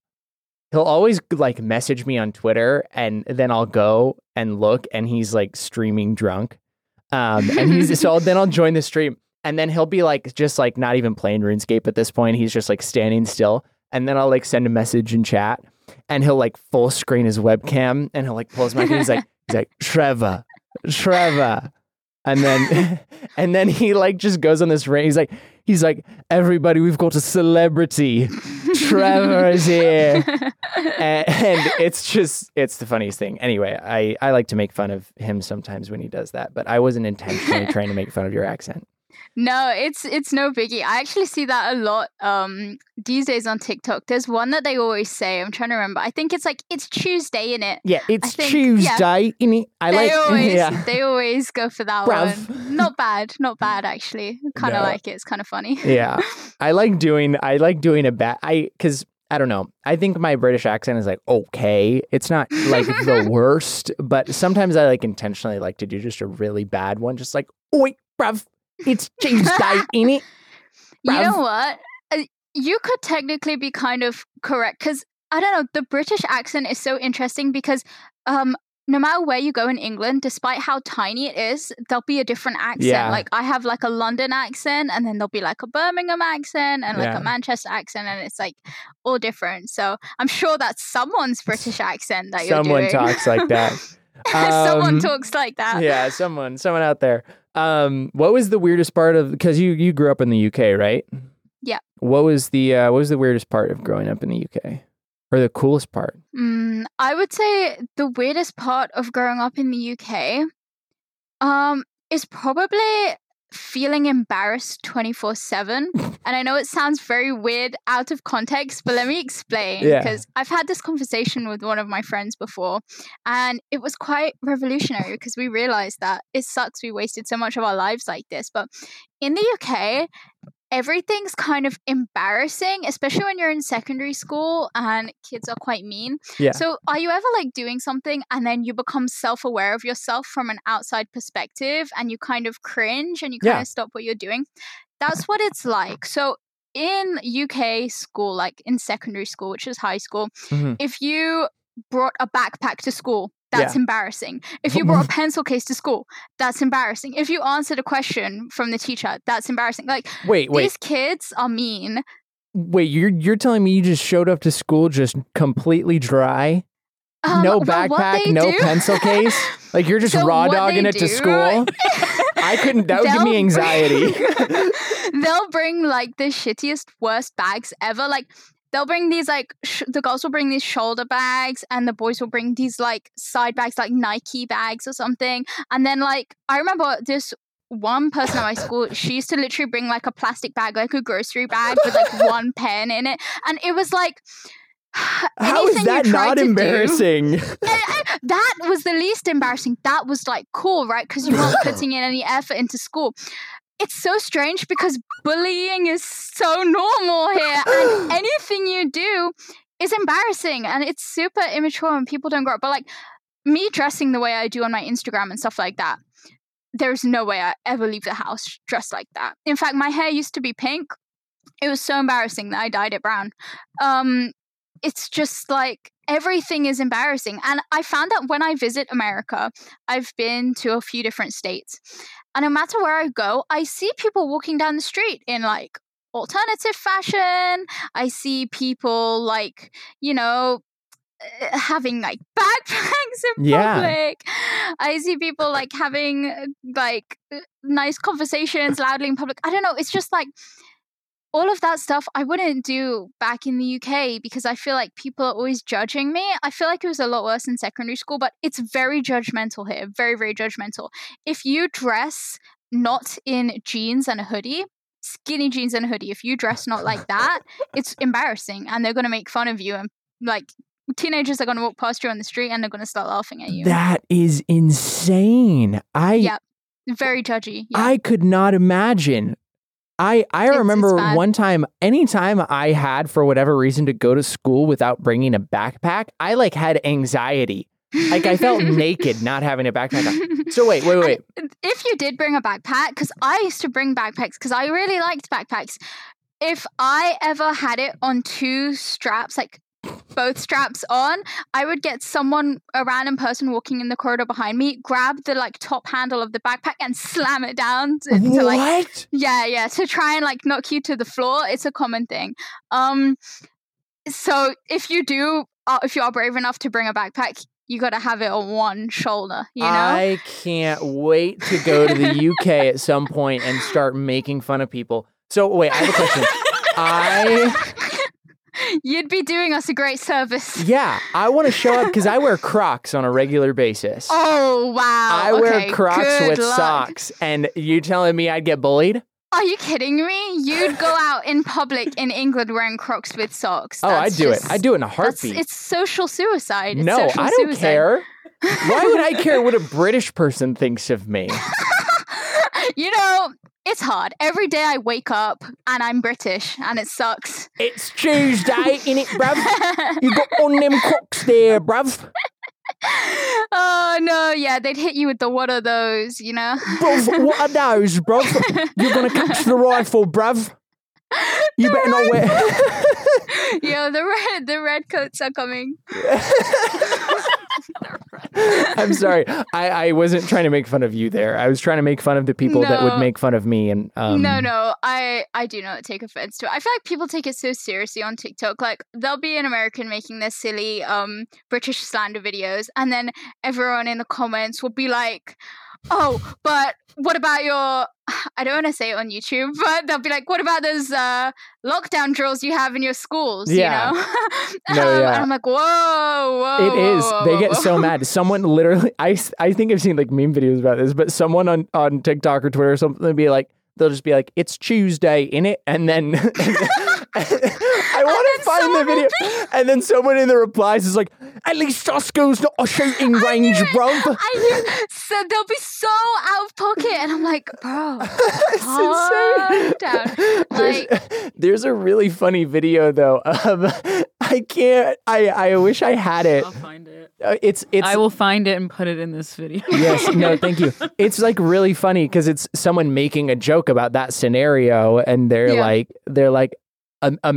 message me on Twitter, and then I'll go and look, and he's like streaming drunk. And then I'll join the stream, and then he'll be like just like not even playing RuneScape at this point. He's just like standing still, and then I'll like send a message in chat, and he'll like full screen his webcam, and he'll like pull his mic, and he's like Trevor, and then he like just goes on this rant. He's like, everybody, we've got a celebrity. Trevor is here. And it's the funniest thing. Anyway, I like to make fun of him sometimes when he does that, but I wasn't intentionally trying to make fun of your accent. No, it's no biggie. I actually see that a lot these days on TikTok. There's one that they always say. I'm trying to remember. I think it's like, it's Tuesday, innit? Yeah, it's Tuesday, innit? They always go for that one. Not bad actually. Kind of like it. It's kind of funny. Yeah, I like doing a bad. Because I don't know. I think my British accent is like okay. It's not like the worst, but sometimes I like intentionally like to do just a really bad one, just like oi, bruv. It's Tuesday, innit? You know what? you could technically be kind of correct because I don't know, the British accent is so interesting because no matter where you go in England, despite how tiny it is, there'll be a different accent. Yeah. Like I have like a London accent, and then there'll be like a Birmingham accent and like a Manchester accent, and it's like all different. So I'm sure that's someone's British accent that you're doing. Someone talks like that. Someone talks like that. Yeah, someone out there. What was the weirdest part of, because you grew up in the UK, right? Yeah. What was the weirdest part of growing up in the UK? Or the coolest part? I would say the weirdest part of growing up in the UK is probably feeling embarrassed 24/7. And I know it sounds very weird out of context, but let me explain. Because I've had this conversation with one of my friends before, and it was quite revolutionary because we realized that it sucks we wasted so much of our lives like this. But in the UK, everything's kind of embarrassing, especially when you're in secondary school and kids are quite mean. Yeah. So are you ever like doing something and then you become self-aware of yourself from an outside perspective and you kind of cringe and you kind of stop what you're doing? That's what it's like. So in UK school, like in secondary school, which is high school, if you brought a backpack to school, that's embarrassing. If you brought a pencil case to school, that's embarrassing. If you answered a question from the teacher, that's embarrassing. Like, these kids are mean. Wait, you're telling me you just showed up to school just completely dry? No backpack, no pencil case? Like you're just raw dogging it to school? I couldn't, that would give me anxiety. They'll bring like the shittiest, worst bags ever. Like, they'll bring these like, the girls will bring these shoulder bags and the boys will bring these like side bags, like Nike bags or something. And then like, I remember this one person at my school, she used to literally bring like a plastic bag, like a grocery bag with like one pen in it. And it was like, how is that not embarrassing? That was the least embarrassing. That was like cool, right? Because you weren't putting in any effort into school. It's so strange because bullying is so normal here, and anything you do is embarrassing, and it's super immature and people don't grow up. But like me dressing the way I do on my Instagram and stuff like that, there's no way I ever leave the house dressed like that. In fact, my hair used to be pink. It was so embarrassing that I dyed it brown. It's just like everything is embarrassing. And I found that when I visit America, I've been to a few different states. And no matter where I go, I see people walking down the street in like alternative fashion. I see people like, you know, having like backpacks in public. I see people like having like nice conversations loudly in public. I don't know. It's just like all of that stuff I wouldn't do back in the UK because I feel like people are always judging me. I feel like it was a lot worse in secondary school, but it's very judgmental here. Very, very judgmental. If you dress not in jeans and a hoodie, skinny jeans and a hoodie, if you dress not like that, it's embarrassing and they're going to make fun of you, and like teenagers are going to walk past you on the street and they're going to start laughing at you. That is insane. Yeah, very judgy. Yeah. I could not imagine. I remember one time, anytime I had, for whatever reason, to go to school without bringing a backpack, I like had anxiety. Like I felt naked not having a backpack on. So wait. If you did bring a backpack, because I used to bring backpacks because I really liked backpacks. If I ever had it on two straps, like both straps on, I would get a random person walking in the corridor behind me, grab the like top handle of the backpack and slam it down to like, to try and like knock you to the floor. It's a common thing. So if you are brave enough to bring a backpack, you got to have it on one shoulder, you know? I can't wait to go to the UK at some point and start making fun of people. So wait, I have a question. You'd be doing us a great service. Yeah, I want to show up because I wear Crocs on a regular basis. Oh, wow. I wear Crocs with socks, and you telling me I'd get bullied? Are you kidding me? You'd go out in public in England wearing Crocs with socks. I'd do it. I'd do it in a heartbeat. It's social suicide. It's no, I don't care. Why would I care what a British person thinks of me? You know, it's hard. Every day I wake up and I'm British and it sucks. It's Tuesday, innit, bruv? You got on them Crocs there, bruv. Oh, no, yeah, they'd hit you with the what are those, you know? Bruv, what are those, bruv? You're going to catch the rifle, bruv. You better not wear. Yo, the red coats are coming. I'm sorry. I wasn't trying to make fun of you there. I was trying to make fun of the people that would make fun of me. And No, I do not take offense to it. I feel like people take it so seriously on TikTok. Like there'll be an American making their silly British slander videos, and then everyone in the comments will be like, "Oh, but what about your?" I don't want to say it on YouTube, but they'll be like, "What about those lockdown drills you have in your schools?" Yeah. You know? Yeah. And I'm like, whoa. It is. They get so mad. Someone literally, I think I've seen like meme videos about this, but someone on TikTok or Twitter or something will be like, they'll just be like, "It's Tuesday, innit?" And then I want to find the video. And then someone in the replies is like, "At least our school's not a shooting range, bro." So they'll be so out of pocket, and I'm like, bro, It's calm down. There's a really funny video though. I wish I had it. I'll find it. It's. I will find it and put it in this video. Yes, no, thank you. It's like really funny because it's someone making a joke about that scenario, and they're like Americans :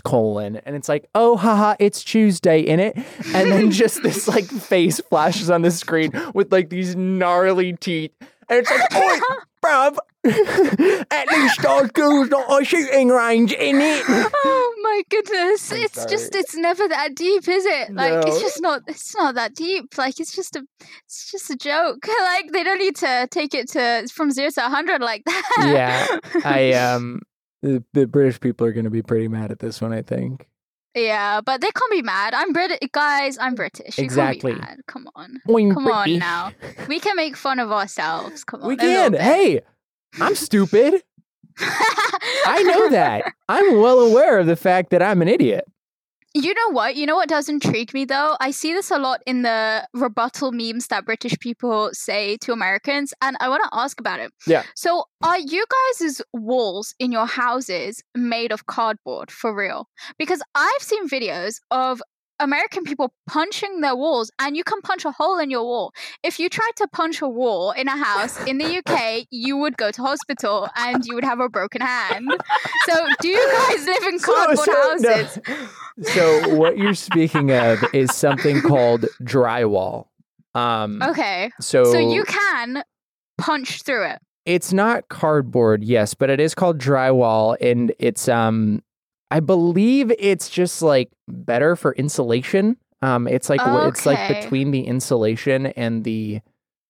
and it's like, "Oh, haha, it's Tuesday, innit?" And then just this like face flashes on the screen with like these gnarly teeth, and it's like, "Oi, bruv, at least our school's not a shooting range, innit?" Oh my goodness. I'm sorry. It's never that deep, is it? Like No. it's not that deep. Like it's just a joke. Like they don't need to take it from 0 to 100 like that. Yeah, the British people are going to be pretty mad at this one, I think. Yeah, but they can't be mad. I'm British, guys. I'm British. You Exactly. Can't be mad. Come on. I'm Come on British. now. We can make fun of ourselves. Come on. We a little can. bit. Hey, I'm stupid. I know that. I'm well aware of the fact that I'm an idiot. You know what? You know what does intrigue me though? I see this a lot in the rebuttal memes that British people say to Americans, and I want to ask about it. Yeah. So, are you guys' walls in your houses made of cardboard for real? Because I've seen videos of American people punching their walls, and you can punch a hole in your wall. If you tried to punch a wall in a house in the UK, you would go to hospital and you would have a broken hand. So, do you guys live in cardboard houses? No. So what you're speaking of is something called drywall. Okay. So you can punch through it. it's not cardboard, yes, but it is called drywall, and it's I believe it's just like better for insulation. It's like it's like Okay. between the insulation and the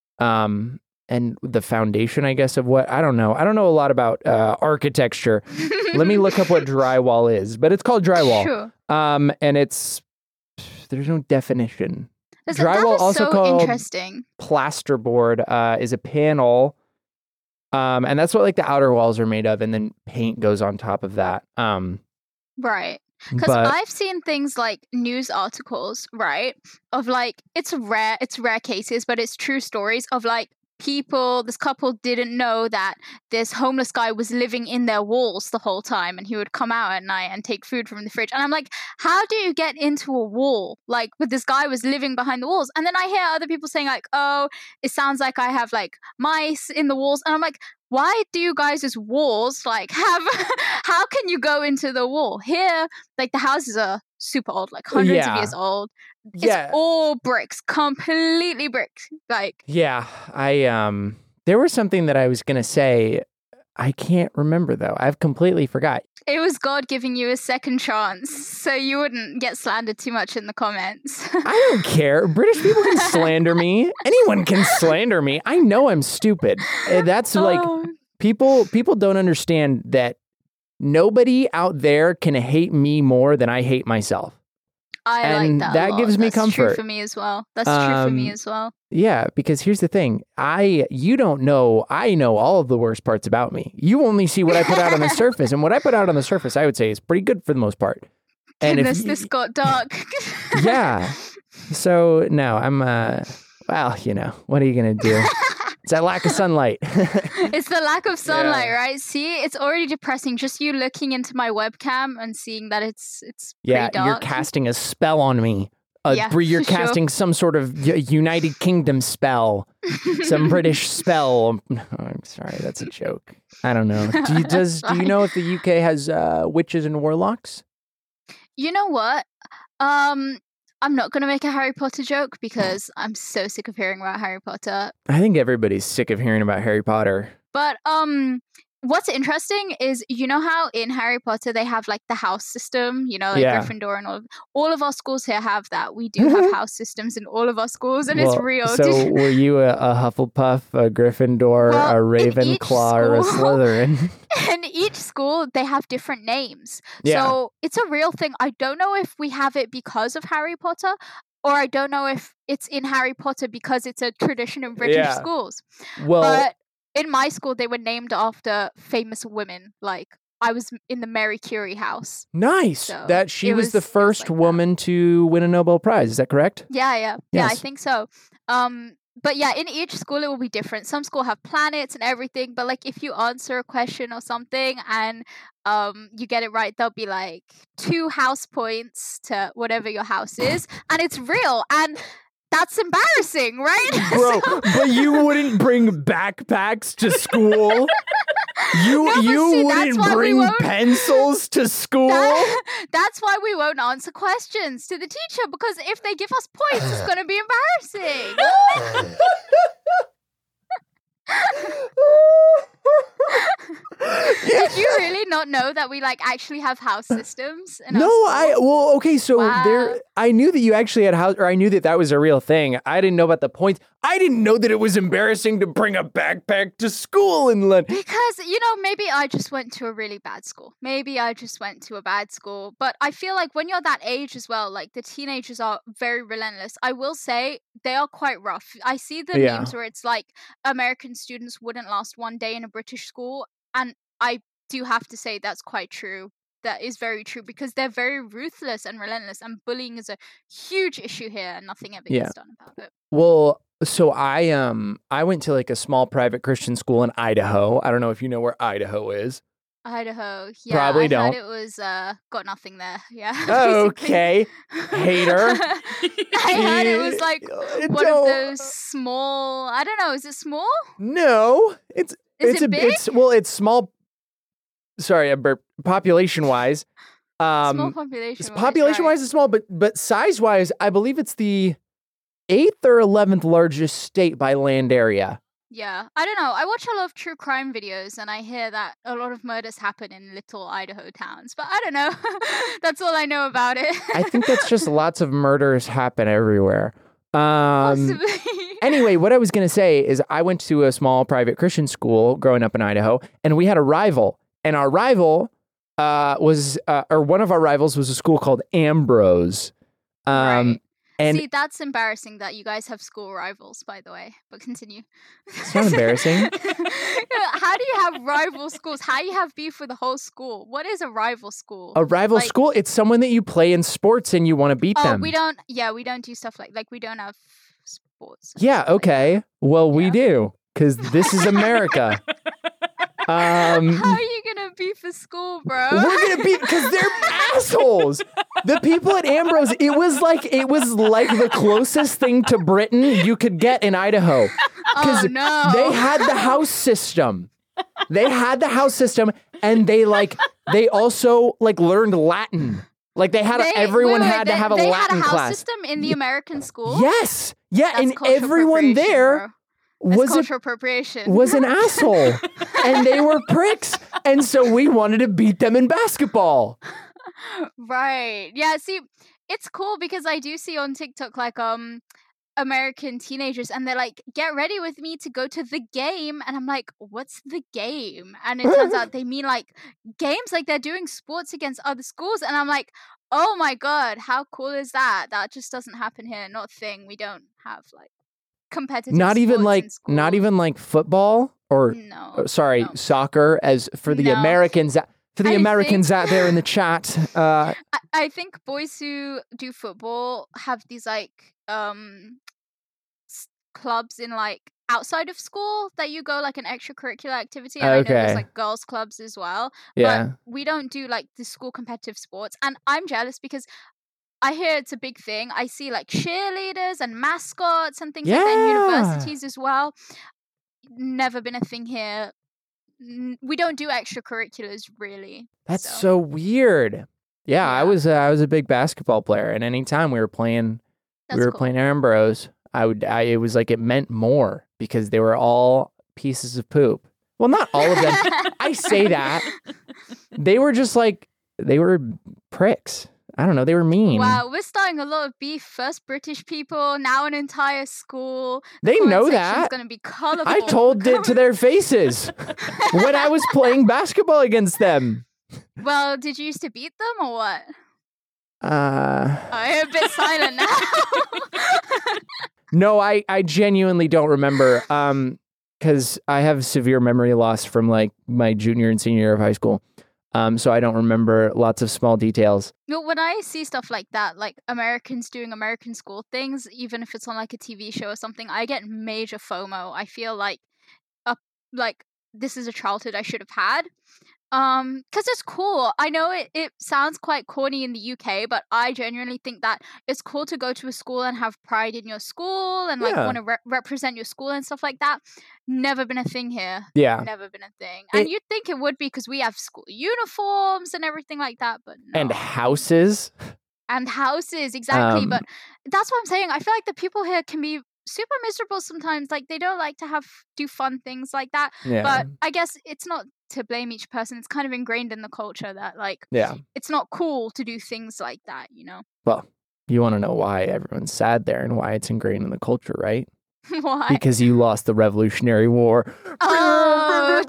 foundation, I guess, of what I don't know. I don't know a lot about architecture. Let me look up what drywall is, but it's called drywall. Sure. And there's no definition. That Drywall, is also so called interesting. Plasterboard, is a panel. And that's what like the outer walls are made of, and then paint goes on top of that. Right. Because But I've seen things like news articles, right? Of like, it's rare cases, but it's true stories of like this couple didn't know that this homeless guy was living in their walls the whole time, and he would come out at night and take food from the fridge. And I'm like, how do you get into a wall? Like, but this guy was living behind the walls. And then I hear other people saying like, oh, it sounds like I have like mice in the walls. And I'm like, why do you guys' walls like have how can you go into the wall? Here, like the houses are super old, like hundreds of years old. yeah, It's all bricks, completely bricks. Like yeah. There was something that I was gonna say. I can't remember though. I've completely forgot. it was God giving you a second chance, so you wouldn't get slandered too much in the comments. I don't care. British people can slander me. Anyone can slander me. I know I'm stupid. That's like Oh, people don't understand that nobody out there can hate me more than I hate myself. I and like that. that a lot. gives me That's true comfort. for me as well. That's true for me Um, as well. Yeah, because here's the thing. You don't know, I know all of the worst parts about me. You only see what I put out on the surface. And what I put out on the surface, I would say, is pretty good for the most part. And Goodness, this got dark. yeah. So, no, I'm, well, you know, what are you going to do? It's that lack of sunlight. It's the lack of sunlight, Yeah. right? See, it's already depressing. Just you looking into my webcam and seeing that it's Yeah, pretty dark. you're casting a spell on me. You're for sure. casting some sort of United Kingdom spell, some British spell. Oh, I'm sorry, that's a joke. I don't know. Do you know if the UK has witches and warlocks? You know what? I'm not going to make a Harry Potter joke because I'm so sick of hearing about Harry Potter. I think everybody's sick of hearing about Harry Potter. But what's interesting is, you know how in Harry Potter they have like the house system, you know, like Gryffindor and all of our schools here have that. We do have house systems in all of our schools, and it's real. So were you a Hufflepuff, a Gryffindor, a Ravenclaw, or a Slytherin? In each school, they have different names. Yeah. So it's a real thing. I don't know if we have it because of Harry Potter, or I don't know if it's in Harry Potter because it's a tradition in British schools. Well, but in my school, they were named after famous women. Like, I was in the Mary Curie house. Nice. So that she was the first woman to win a Nobel Prize. Is that correct? Yeah, I think so. But yeah, in each school it will be different. Some school have planets and everything, but like if you answer a question or something and you get it right, they'll be like 2 house points to whatever your house is, and it's real. And that's embarrassing, right? Bro, but you wouldn't bring backpacks to school? You wouldn't bring pencils to school? That's why we won't answer questions to the teacher, because if they give us points, it's going to be embarrassing. Did you really not know that we like actually have house systems? In our school? Okay, so I knew that you actually had house, or I knew that was a real thing. I didn't know about the points. I didn't know that it was embarrassing to bring a backpack to school in London. Because, maybe I just went to a really bad school. Maybe I just went to a bad school. But I feel like when you're that age as well, like the teenagers are very relentless. I will say they are quite rough. I see the memes where it's like American students wouldn't last one day in a British school. And I do have to say that's quite true. That is very true, because they're very ruthless and relentless, and bullying is a huge issue here, and nothing ever gets done about it. Well, so I went to like a small private Christian school in Idaho. I don't know if you know where Idaho is. Idaho, yeah. Probably don't. It was got nothing there. Yeah. Okay, hater. I heard it was like one of those small. I don't know. Is it small? No, Is it big? It's small. Sorry, population-wise. Small population-wise. Population-wise, it's small, but size-wise, I believe it's the 8th or 11th largest state by land area. Yeah, I don't know. I watch a lot of true crime videos, and I hear that a lot of murders happen in little Idaho towns. But I don't know. That's all I know about it. I think that's just lots of murders happen everywhere. Possibly. Anyway, what I was going to say is I went to a small private Christian school growing up in Idaho, and we had a rival. And our rival one of our rivals was a school called Ambrose. Right. And see, that's embarrassing that you guys have school rivals, by the way. But continue. It's not embarrassing. How do you have rival schools? How do you have beef with the whole school? What is a rival school? A rival school? It's someone that you play in sports and you want to beat them. We don't do stuff like we don't have sports. Yeah, okay. Like well, we do, because this is America. How are you gonna beef a school, bro? We're gonna beef because they're assholes. The people at Ambrose, it was like the closest thing to Britain you could get in Idaho. Oh no! They had the house system. And they also learned Latin. Like everyone had to have a Latin class. They had a house system in the American school. Yes, yeah, That's and everyone there. Bro. Was cultural appropriation. Was an asshole, and they were pricks, and so we wanted to beat them in basketball. Right? Yeah. See, it's cool because I do see on TikTok American teenagers, and they're like, "Get ready with me to go to the game," and I'm like, "What's the game?" And it turns out they mean like games, like they're doing sports against other schools, and I'm like, "Oh my god, how cool is that?" That just doesn't happen here. Not a thing. We don't have competitive not even football or soccer, as for the Americans out there in the chat. I think boys who do football have these clubs in outside of school that you go an extracurricular activity, and I know there's girls clubs as well. Yeah, but we don't do the school competitive sports, and I'm jealous because I hear it's a big thing. I see like cheerleaders and mascots and things like that in universities as well. Never been a thing here. We don't do extracurriculars really. That's so weird. Yeah, I was a big basketball player, and anytime we were playing playing Aaron Bros, it was like it meant more because they were all pieces of poop. Well, not all of them. I say that. They were just like, they were pricks. I don't know. They were mean. Wow, we're starting a lot of beef. First British people, now an entire school. They know that. It's going to be colorful. I told it to their faces when I was playing basketball against them. Well, did you used to beat them or what? I'm a bit silent now. No, I genuinely don't remember. Because I have severe memory loss from like my junior and senior year of high school. So I don't remember lots of small details. No, when I see stuff like that, like Americans doing American school things, even if it's on like a TV show or something, I get major FOMO. I feel like this is a childhood I should have had. Because it's cool. I know it sounds quite corny in the UK, but I genuinely think that it's cool to go to a school and have pride in your school and like want to represent your school and stuff like that. Never been a thing here. Yeah. Never been a thing. And you'd think it would be because we have school uniforms and everything like that, but no. And houses. And houses, exactly. But that's what I'm saying. I feel like the people here can be super miserable sometimes. Like they don't like to do fun things like that. Yeah. But I guess it's not to blame each person. It's kind of ingrained in the culture that like it's not cool to do things like that, you know? Well, you want to know why everyone's sad there and why it's ingrained in the culture, right? Why? Because you lost the Revolutionary War. Oh,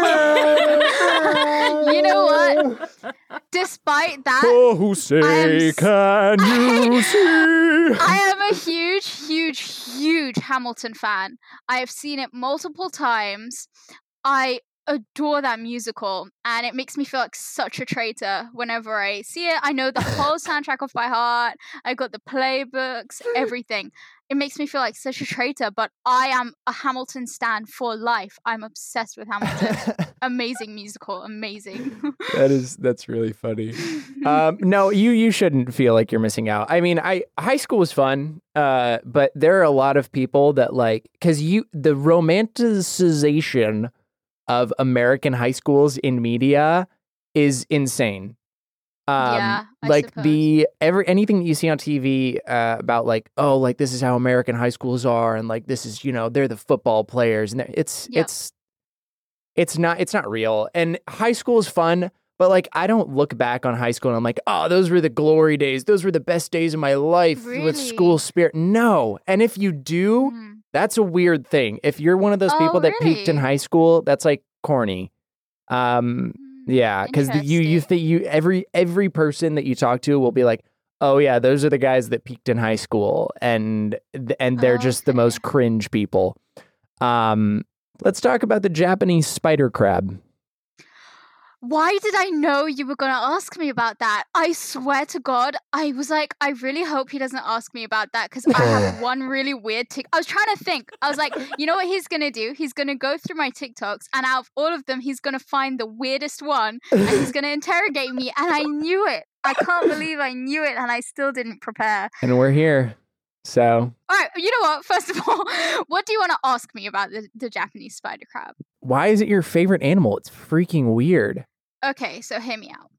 you know what? Despite that, oh, say can you see? I am a huge Hamilton fan. I have seen it multiple times. I adore that musical, and it makes me feel like such a traitor whenever I see it. I know the whole soundtrack off by heart. I got the playbooks, everything. It makes me feel like such a traitor, but I am a Hamilton stan for life. I'm obsessed with Hamilton. Amazing musical, amazing. That's really funny. No, you shouldn't feel like you're missing out. I mean, high school was fun, but there are a lot of people that like, because the romanticization of American high schools in media is insane. I like suppose. anything that you see on TV about like, oh, like this is how American high schools are, and like this is, they're the football players, and it's not real. And high school is fun, but like I don't look back on high school and I'm like, oh, those were the glory days, those were the best days of my life with school spirit. No, and if you do. That's a weird thing. If you're one of those people that peaked in high school, that's like corny. Yeah, because every person that you talk to will be like, oh yeah, those are the guys that peaked in high school, and they're just the most cringe people. Let's talk about the Japanese spider crab. Why did I know you were going to ask me about that? I swear to God, I was like, I really hope he doesn't ask me about that because I have one really weird I was trying to think. I was like, you know what he's going to do? He's going to go through my TikToks, and out of all of them, he's going to find the weirdest one, and he's going to interrogate me, and I knew it. I can't believe I knew it, and I still didn't prepare. And we're here. So. All right, you know what? First of all, what do you want to ask me about the Japanese spider crab? Why is it your favorite animal? It's freaking weird. Okay, so hear me out.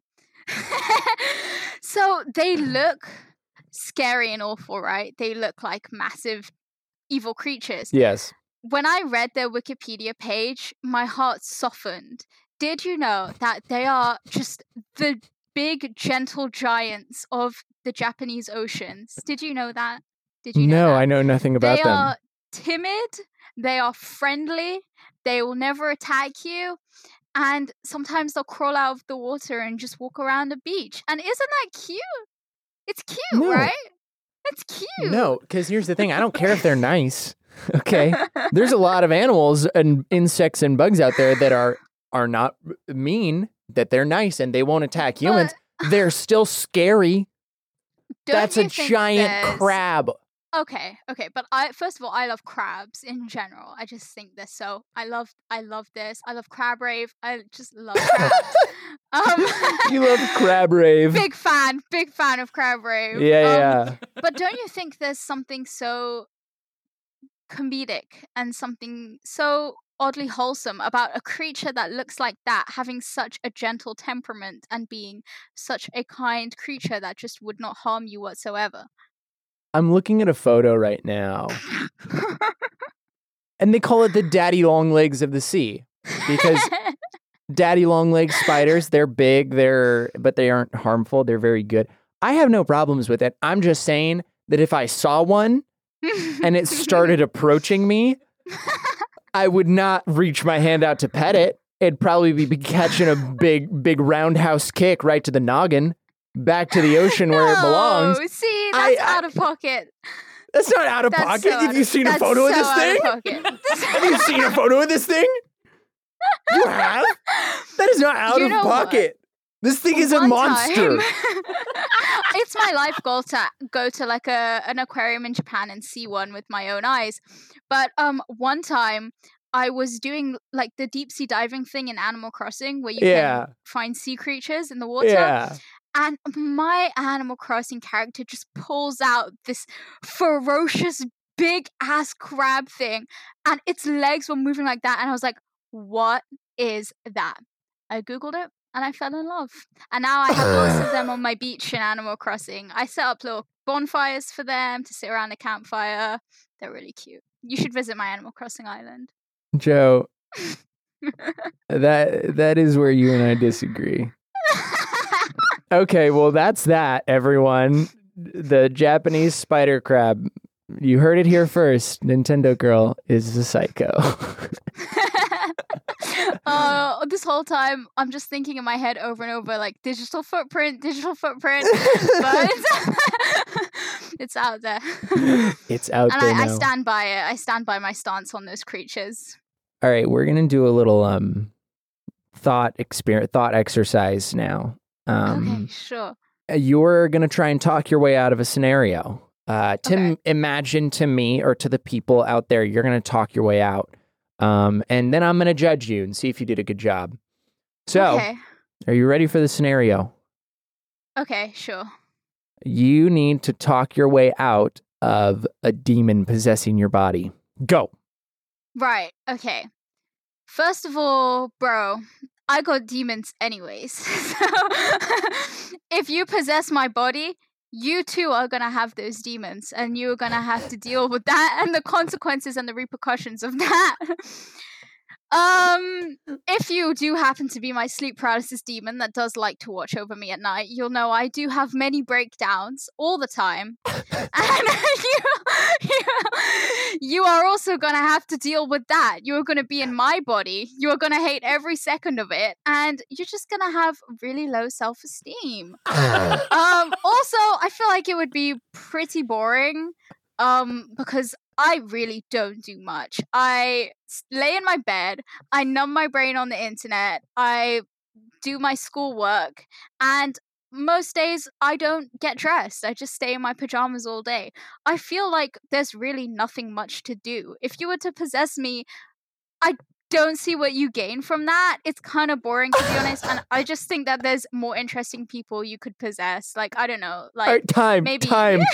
So they look scary and awful, right? They look like massive evil creatures. Yes. When I read their Wikipedia page, my heart softened. Did you know that they are just the big, gentle giants of the Japanese oceans? Did you know that? No, I know nothing about them. They are timid. They are friendly. They will never attack you. And sometimes they'll crawl out of the water and just walk around the beach. And isn't that cute? It's cute, right? It's cute. No, because here's the thing. I don't care if they're nice. Okay. There's a lot of animals and insects and bugs out there that are not mean, that they're nice and they won't attack humans. They're still scary. That's a giant crab. Okay, but first of all, I love crabs in general. I just think they're so. I love this. I love crab rave. I just love crabs. You love Crab Rave. Big fan of Crab Rave. Yeah. But don't you think there's something so comedic and something so oddly wholesome about a creature that looks like that having such a gentle temperament and being such a kind creature that just would not harm you whatsoever? I'm looking at a photo right now. And they call it the daddy long legs of the sea because daddy long leg spiders, they're big, but they aren't harmful. They're very good. I have no problems with it. I'm just saying that if I saw one and it started approaching me, I would not reach my hand out to pet it. It'd probably be catching a big roundhouse kick right to the noggin, back to the ocean where it belongs. See, that's out of pocket. That's not out of pocket. Have you seen a photo of this thing? Have you seen a photo of this thing? You have? That is not out of pocket. This thing is a monster. It's my life goal to go to like an aquarium in Japan and see one with my own eyes. But one time I was doing like the deep sea diving thing in Animal Crossing where you can find sea creatures in the water. Yeah. And my Animal Crossing character just pulls out this ferocious big ass crab thing and its legs were moving like that. And I was like, what is that? I Googled it and I fell in love. And now I have lots of them on my beach in Animal Crossing. I set up little bonfires for them to sit around a campfire. They're really cute. You should visit my Animal Crossing island. Joe, that is where you and I disagree. Okay, well, that's that, everyone. The Japanese spider crab. You heard it here first. Nintendo Girl is a psycho. This whole time, I'm just thinking in my head over and over, like, digital footprint. But it's out there. It's out and there now. I stand by it. I stand by my stance on those creatures. All right, we're going to do a little thought exercise now. Okay, sure. You're going to try and talk your way out of a scenario. Imagine to me or to the people out there, you're going to talk your way out. And then I'm going to judge you and see if you did a good job. So, Are you ready for the scenario? Okay, sure. You need to talk your way out of a demon possessing your body. Go. Right, okay. First of all, bro, I got demons anyways. So if you possess my body, you too are going to have those demons and you're going to have to deal with that and the consequences and the repercussions of that. If you do happen to be my sleep paralysis demon that does like to watch over me at night, you'll know I do have many breakdowns all the time. And you are also going to have to deal with that. You're going to be in my body. You're going to hate every second of it. And you're just going to have really low self-esteem. Also, I feel like it would be pretty boring because I really don't do much. I lay in my bed, I numb my brain on the internet, I do my schoolwork, and most days I don't get dressed. I just stay in my pajamas all day. I feel like there's really nothing much to do. If you were to possess me, I don't see what you gain from that. It's kind of boring, to be honest, and I just think that there's more interesting people you could possess. Like, I don't know, like time. Time.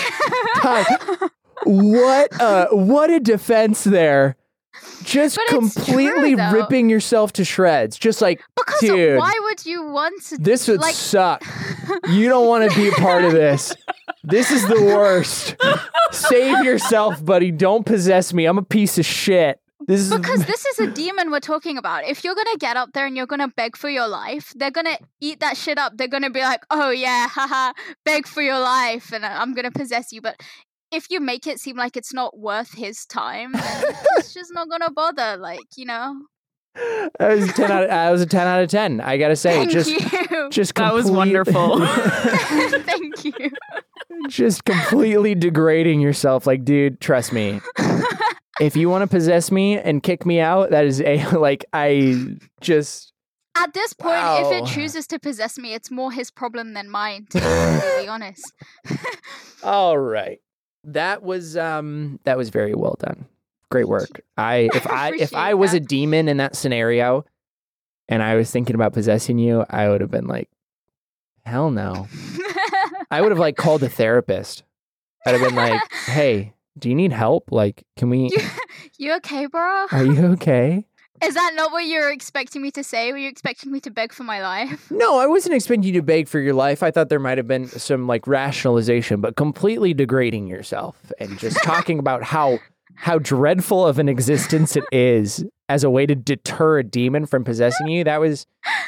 What a defense there. Just completely ripping yourself to shreds. Just like, because dude, why would you want to? This would suck. You don't want to be a part of this. This is the worst. Save yourself, buddy. Don't possess me. I'm a piece of shit. This is a demon we're talking about. If you're gonna get up there and you're gonna beg for your life, they're gonna eat that shit up. They're gonna be like, oh yeah, haha, beg for your life, and I'm gonna possess you. But if you make it seem like it's not worth his time, then it's just not gonna bother. Like, you know. I was a 10 out of 10. I gotta say, Thank you. That was wonderful. Thank you. Just completely degrading yourself. Like, dude, trust me. If you want to possess me and kick me out, that is I just. At this point, if it chooses to possess me, it's more his problem than mine, to be really honest. All right. That was very well done. Great work. If I was a demon in that scenario, and I was thinking about possessing you, I would have been like, hell no. I would have like called a therapist. I'd have been like, hey, do you need help? Like, can we... You okay, bro? Are you okay? Is that not what you were expecting me to say? Were you expecting me to beg for my life? No, I wasn't expecting you to beg for your life. I thought there might have been some like rationalization, but completely degrading yourself and just talking about how dreadful of an existence it is as a way to deter a demon from possessing you. That was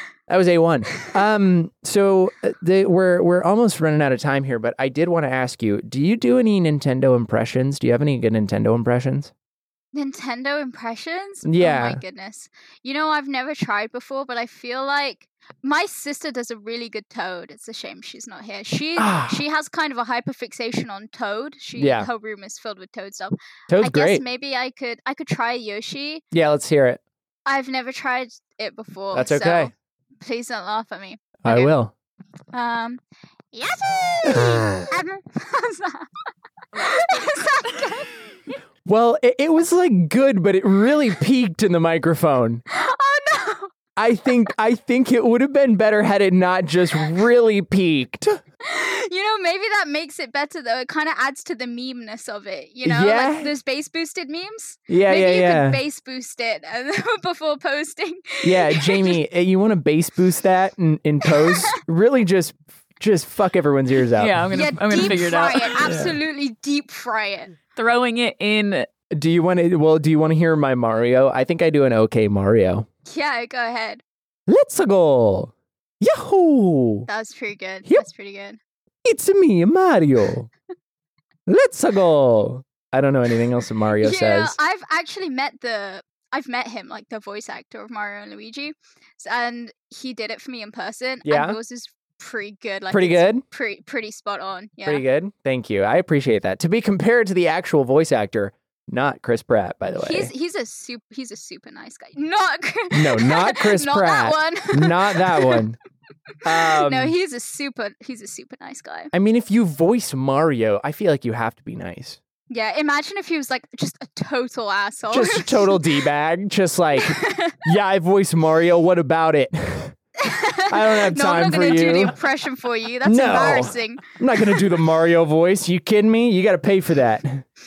A1. So we're almost running out of time here, but I did want to ask you, do you do any Nintendo impressions? Do you have any good Nintendo impressions? Nintendo impressions? Yeah. Oh my goodness. You know, I've never tried before, but I feel like my sister does a really good Toad. It's a shame she's not here. She has kind of a hyperfixation on Toad. Her room is filled with Toad stuff. Toad's great. I guess maybe I could try Yoshi. Yeah, let's hear it. I've never tried it before. That's okay. So please don't laugh at me. I will. Yoshi! Is that good? Well, it was like good, but it really peaked in the microphone. Oh no! I think it would have been better had it not just really peaked. You know, maybe that makes it better though. It kind of adds to the meme-ness of it. You know, Yeah. like those bass boosted memes. Yeah, maybe you yeah. could bass boost it before posting. Yeah, Jamie, you want to bass boost that in post? Really, just fuck everyone's ears out. Yeah, I'm gonna figure it out. Deep fry it. Absolutely deep fry it. Throwing it in. Do you want to hear my Mario? I think I do an okay Mario. Yeah, go ahead. Let's go. Yahoo! That was pretty good. Yep. That's pretty good. It's me, Mario. Let's go. I don't know anything else that Mario says. I've actually met him, like the voice actor of Mario and Luigi, and he did it for me in person. Yeah? And yours is pretty good. Like, Pretty good? Pretty spot on. Yeah. Pretty good. Thank you. I appreciate that. To be compared to the actual voice actor, not Chris Pratt, by the way. He's a super nice guy. Not Chris not Pratt. That one. Not that one. No, he's a super nice guy. I mean, if you voice Mario, I feel like you have to be nice. Yeah, imagine if he was like just a total asshole. Just a total D-bag. Just like, yeah, I voiced Mario. What about it? I don't have time for you. No, I'm not going to do the impression for you. That's embarrassing. I'm not going to do the Mario voice. You kidding me? You got to pay for that.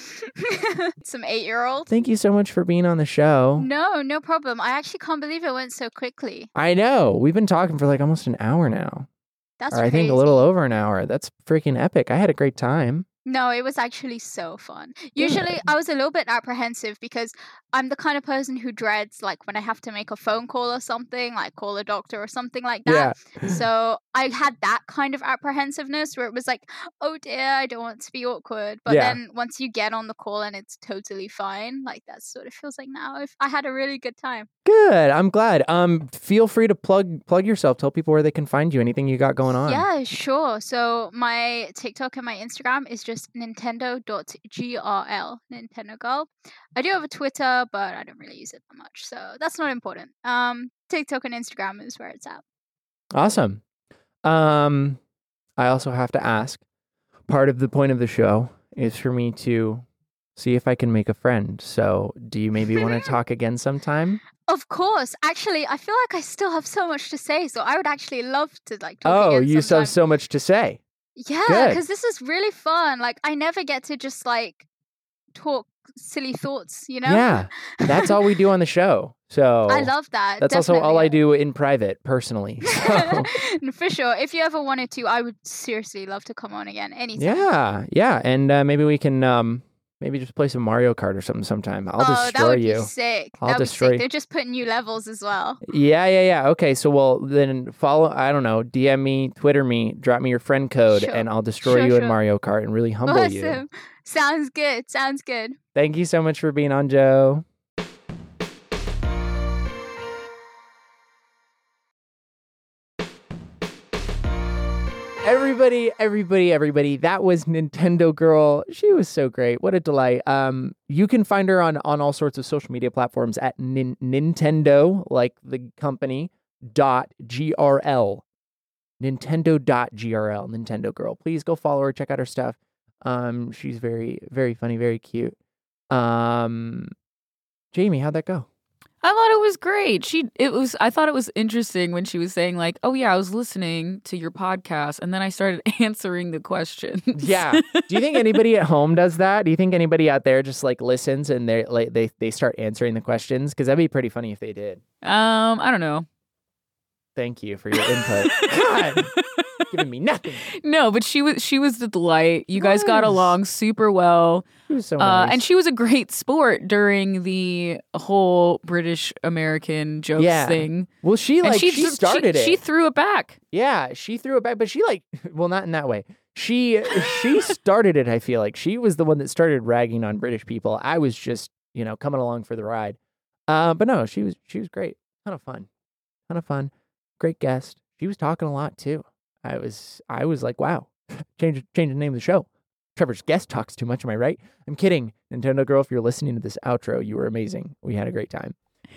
Some 8-year-old. Thank you so much for being on the show. No problem. I actually can't believe it went so quickly. I know. We've been talking for like almost an hour now. That's or I think a little over an hour. That's freaking epic. I had a great time. No, it was actually so fun. Usually I was a little bit apprehensive because I'm the kind of person who dreads like when I have to make a phone call or something, like call a doctor or something like that. Yeah. So I had that kind of apprehensiveness where it was like, oh dear, I don't want to be awkward. But then once you get on the call and it's totally fine, like that sort of feels like now I had a really good time. Good. I'm glad. Feel free to plug yourself. Tell people where they can find you. Anything you got going on. Yeah, sure. So my TikTok and my Instagram is just nintendo.grl, Nintendo Girl. I do have a Twitter, but I don't really use it that much, so that's not important. TikTok and Instagram is where it's at. Awesome. I also have to ask, part of the point of the show is for me to see if I can make a friend. So do you maybe want to talk again sometime? Of course. Actually, I feel like I still have so much to say, so I would actually love to like talk Oh, again you sometime. have so much to say. Yeah, Good. because this is really fun. Like, I never get to just like talk silly thoughts, you know? Yeah, that's all we do on the show. So I love that. That's also all definitely. I do in private, personally. So. For sure. If you ever wanted to, I would seriously love to come on again anytime. Yeah, and maybe we can maybe just play some Mario Kart or something sometime. I'll destroy that would you. Be sick. I'll that would destroy be you. sick. They're just putting new levels as well. Yeah. Okay, so well then follow. I don't know. DM me, Twitter me, drop me your friend code, Sure. and I'll destroy you in Mario Kart and really humble you. Awesome. Sounds good. Thank you so much for being on, Joe. Everybody. That was Nintendo Girl. She was so great. What a delight. You can find her on all sorts of social media platforms at Nintendo, like the company, .grl. Nintendo.grl. Nintendo Girl. Please go follow her. Check out her stuff. She's very, very funny, very cute. Jamie, how'd that go? I thought it was great. I thought it was interesting when she was saying like, "Oh yeah, I was listening to your podcast and then I started answering the questions." Yeah. Do you think anybody at home does that? Do you think anybody out there just like listens and they start answering the questions? Because that'd be pretty funny if they did. I don't know. Thank you for your input. God, giving me nothing. No, but she was the delight. You guys got along super well. She was so nice. And she was a great sport during the whole British American jokes thing. Well, she started it. She threw it back. Yeah, she threw it back, but she well, not in that way. She started it. I feel like she was the one that started ragging on British people. I was just coming along for the ride. But no, she was great. Ton of fun. Great guest. She was talking a lot too. I was like, wow, change the name of the show. Trevor's guest talks too much. Am I right? I'm kidding. Nintendo Girl, if you're listening to this outro, you were amazing. We had a great time.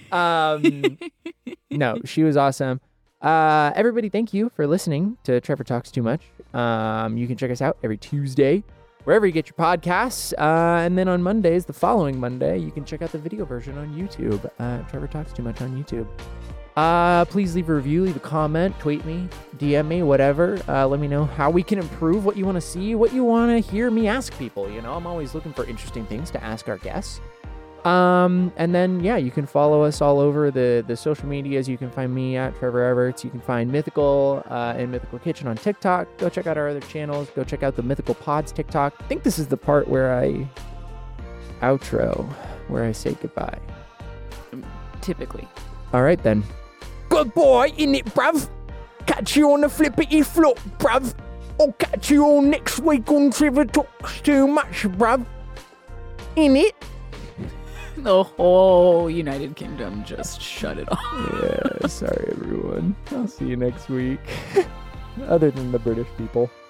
No, she was awesome. Everybody, thank you for listening to Trevor Talks Too Much. You can check us out every Tuesday, wherever you get your podcasts. And then on Mondays, the following Monday, you can check out the video version on YouTube. Trevor Talks Too Much on YouTube. Please leave a review, leave a comment, tweet me, DM me, whatever. Let me know how we can improve, what you want to see, what you want to hear me ask people. I'm always looking for interesting things to ask our guests. And then, you can follow us all over the social medias. You can find me at Trevor Everts. You can find Mythical and Mythical Kitchen on TikTok. Go check out our other channels. Go check out the Mythical Pods TikTok. I think this is the part where I say goodbye. Typically. All right, then. Good boy, innit, bruv? Catch you on the flippity flop, bruv. I'll catch you all next week on Trevor Talks Too Much, bruv. Innit? The whole United Kingdom just shut it off. Yeah, sorry, everyone. I'll see you next week. Other than the British people.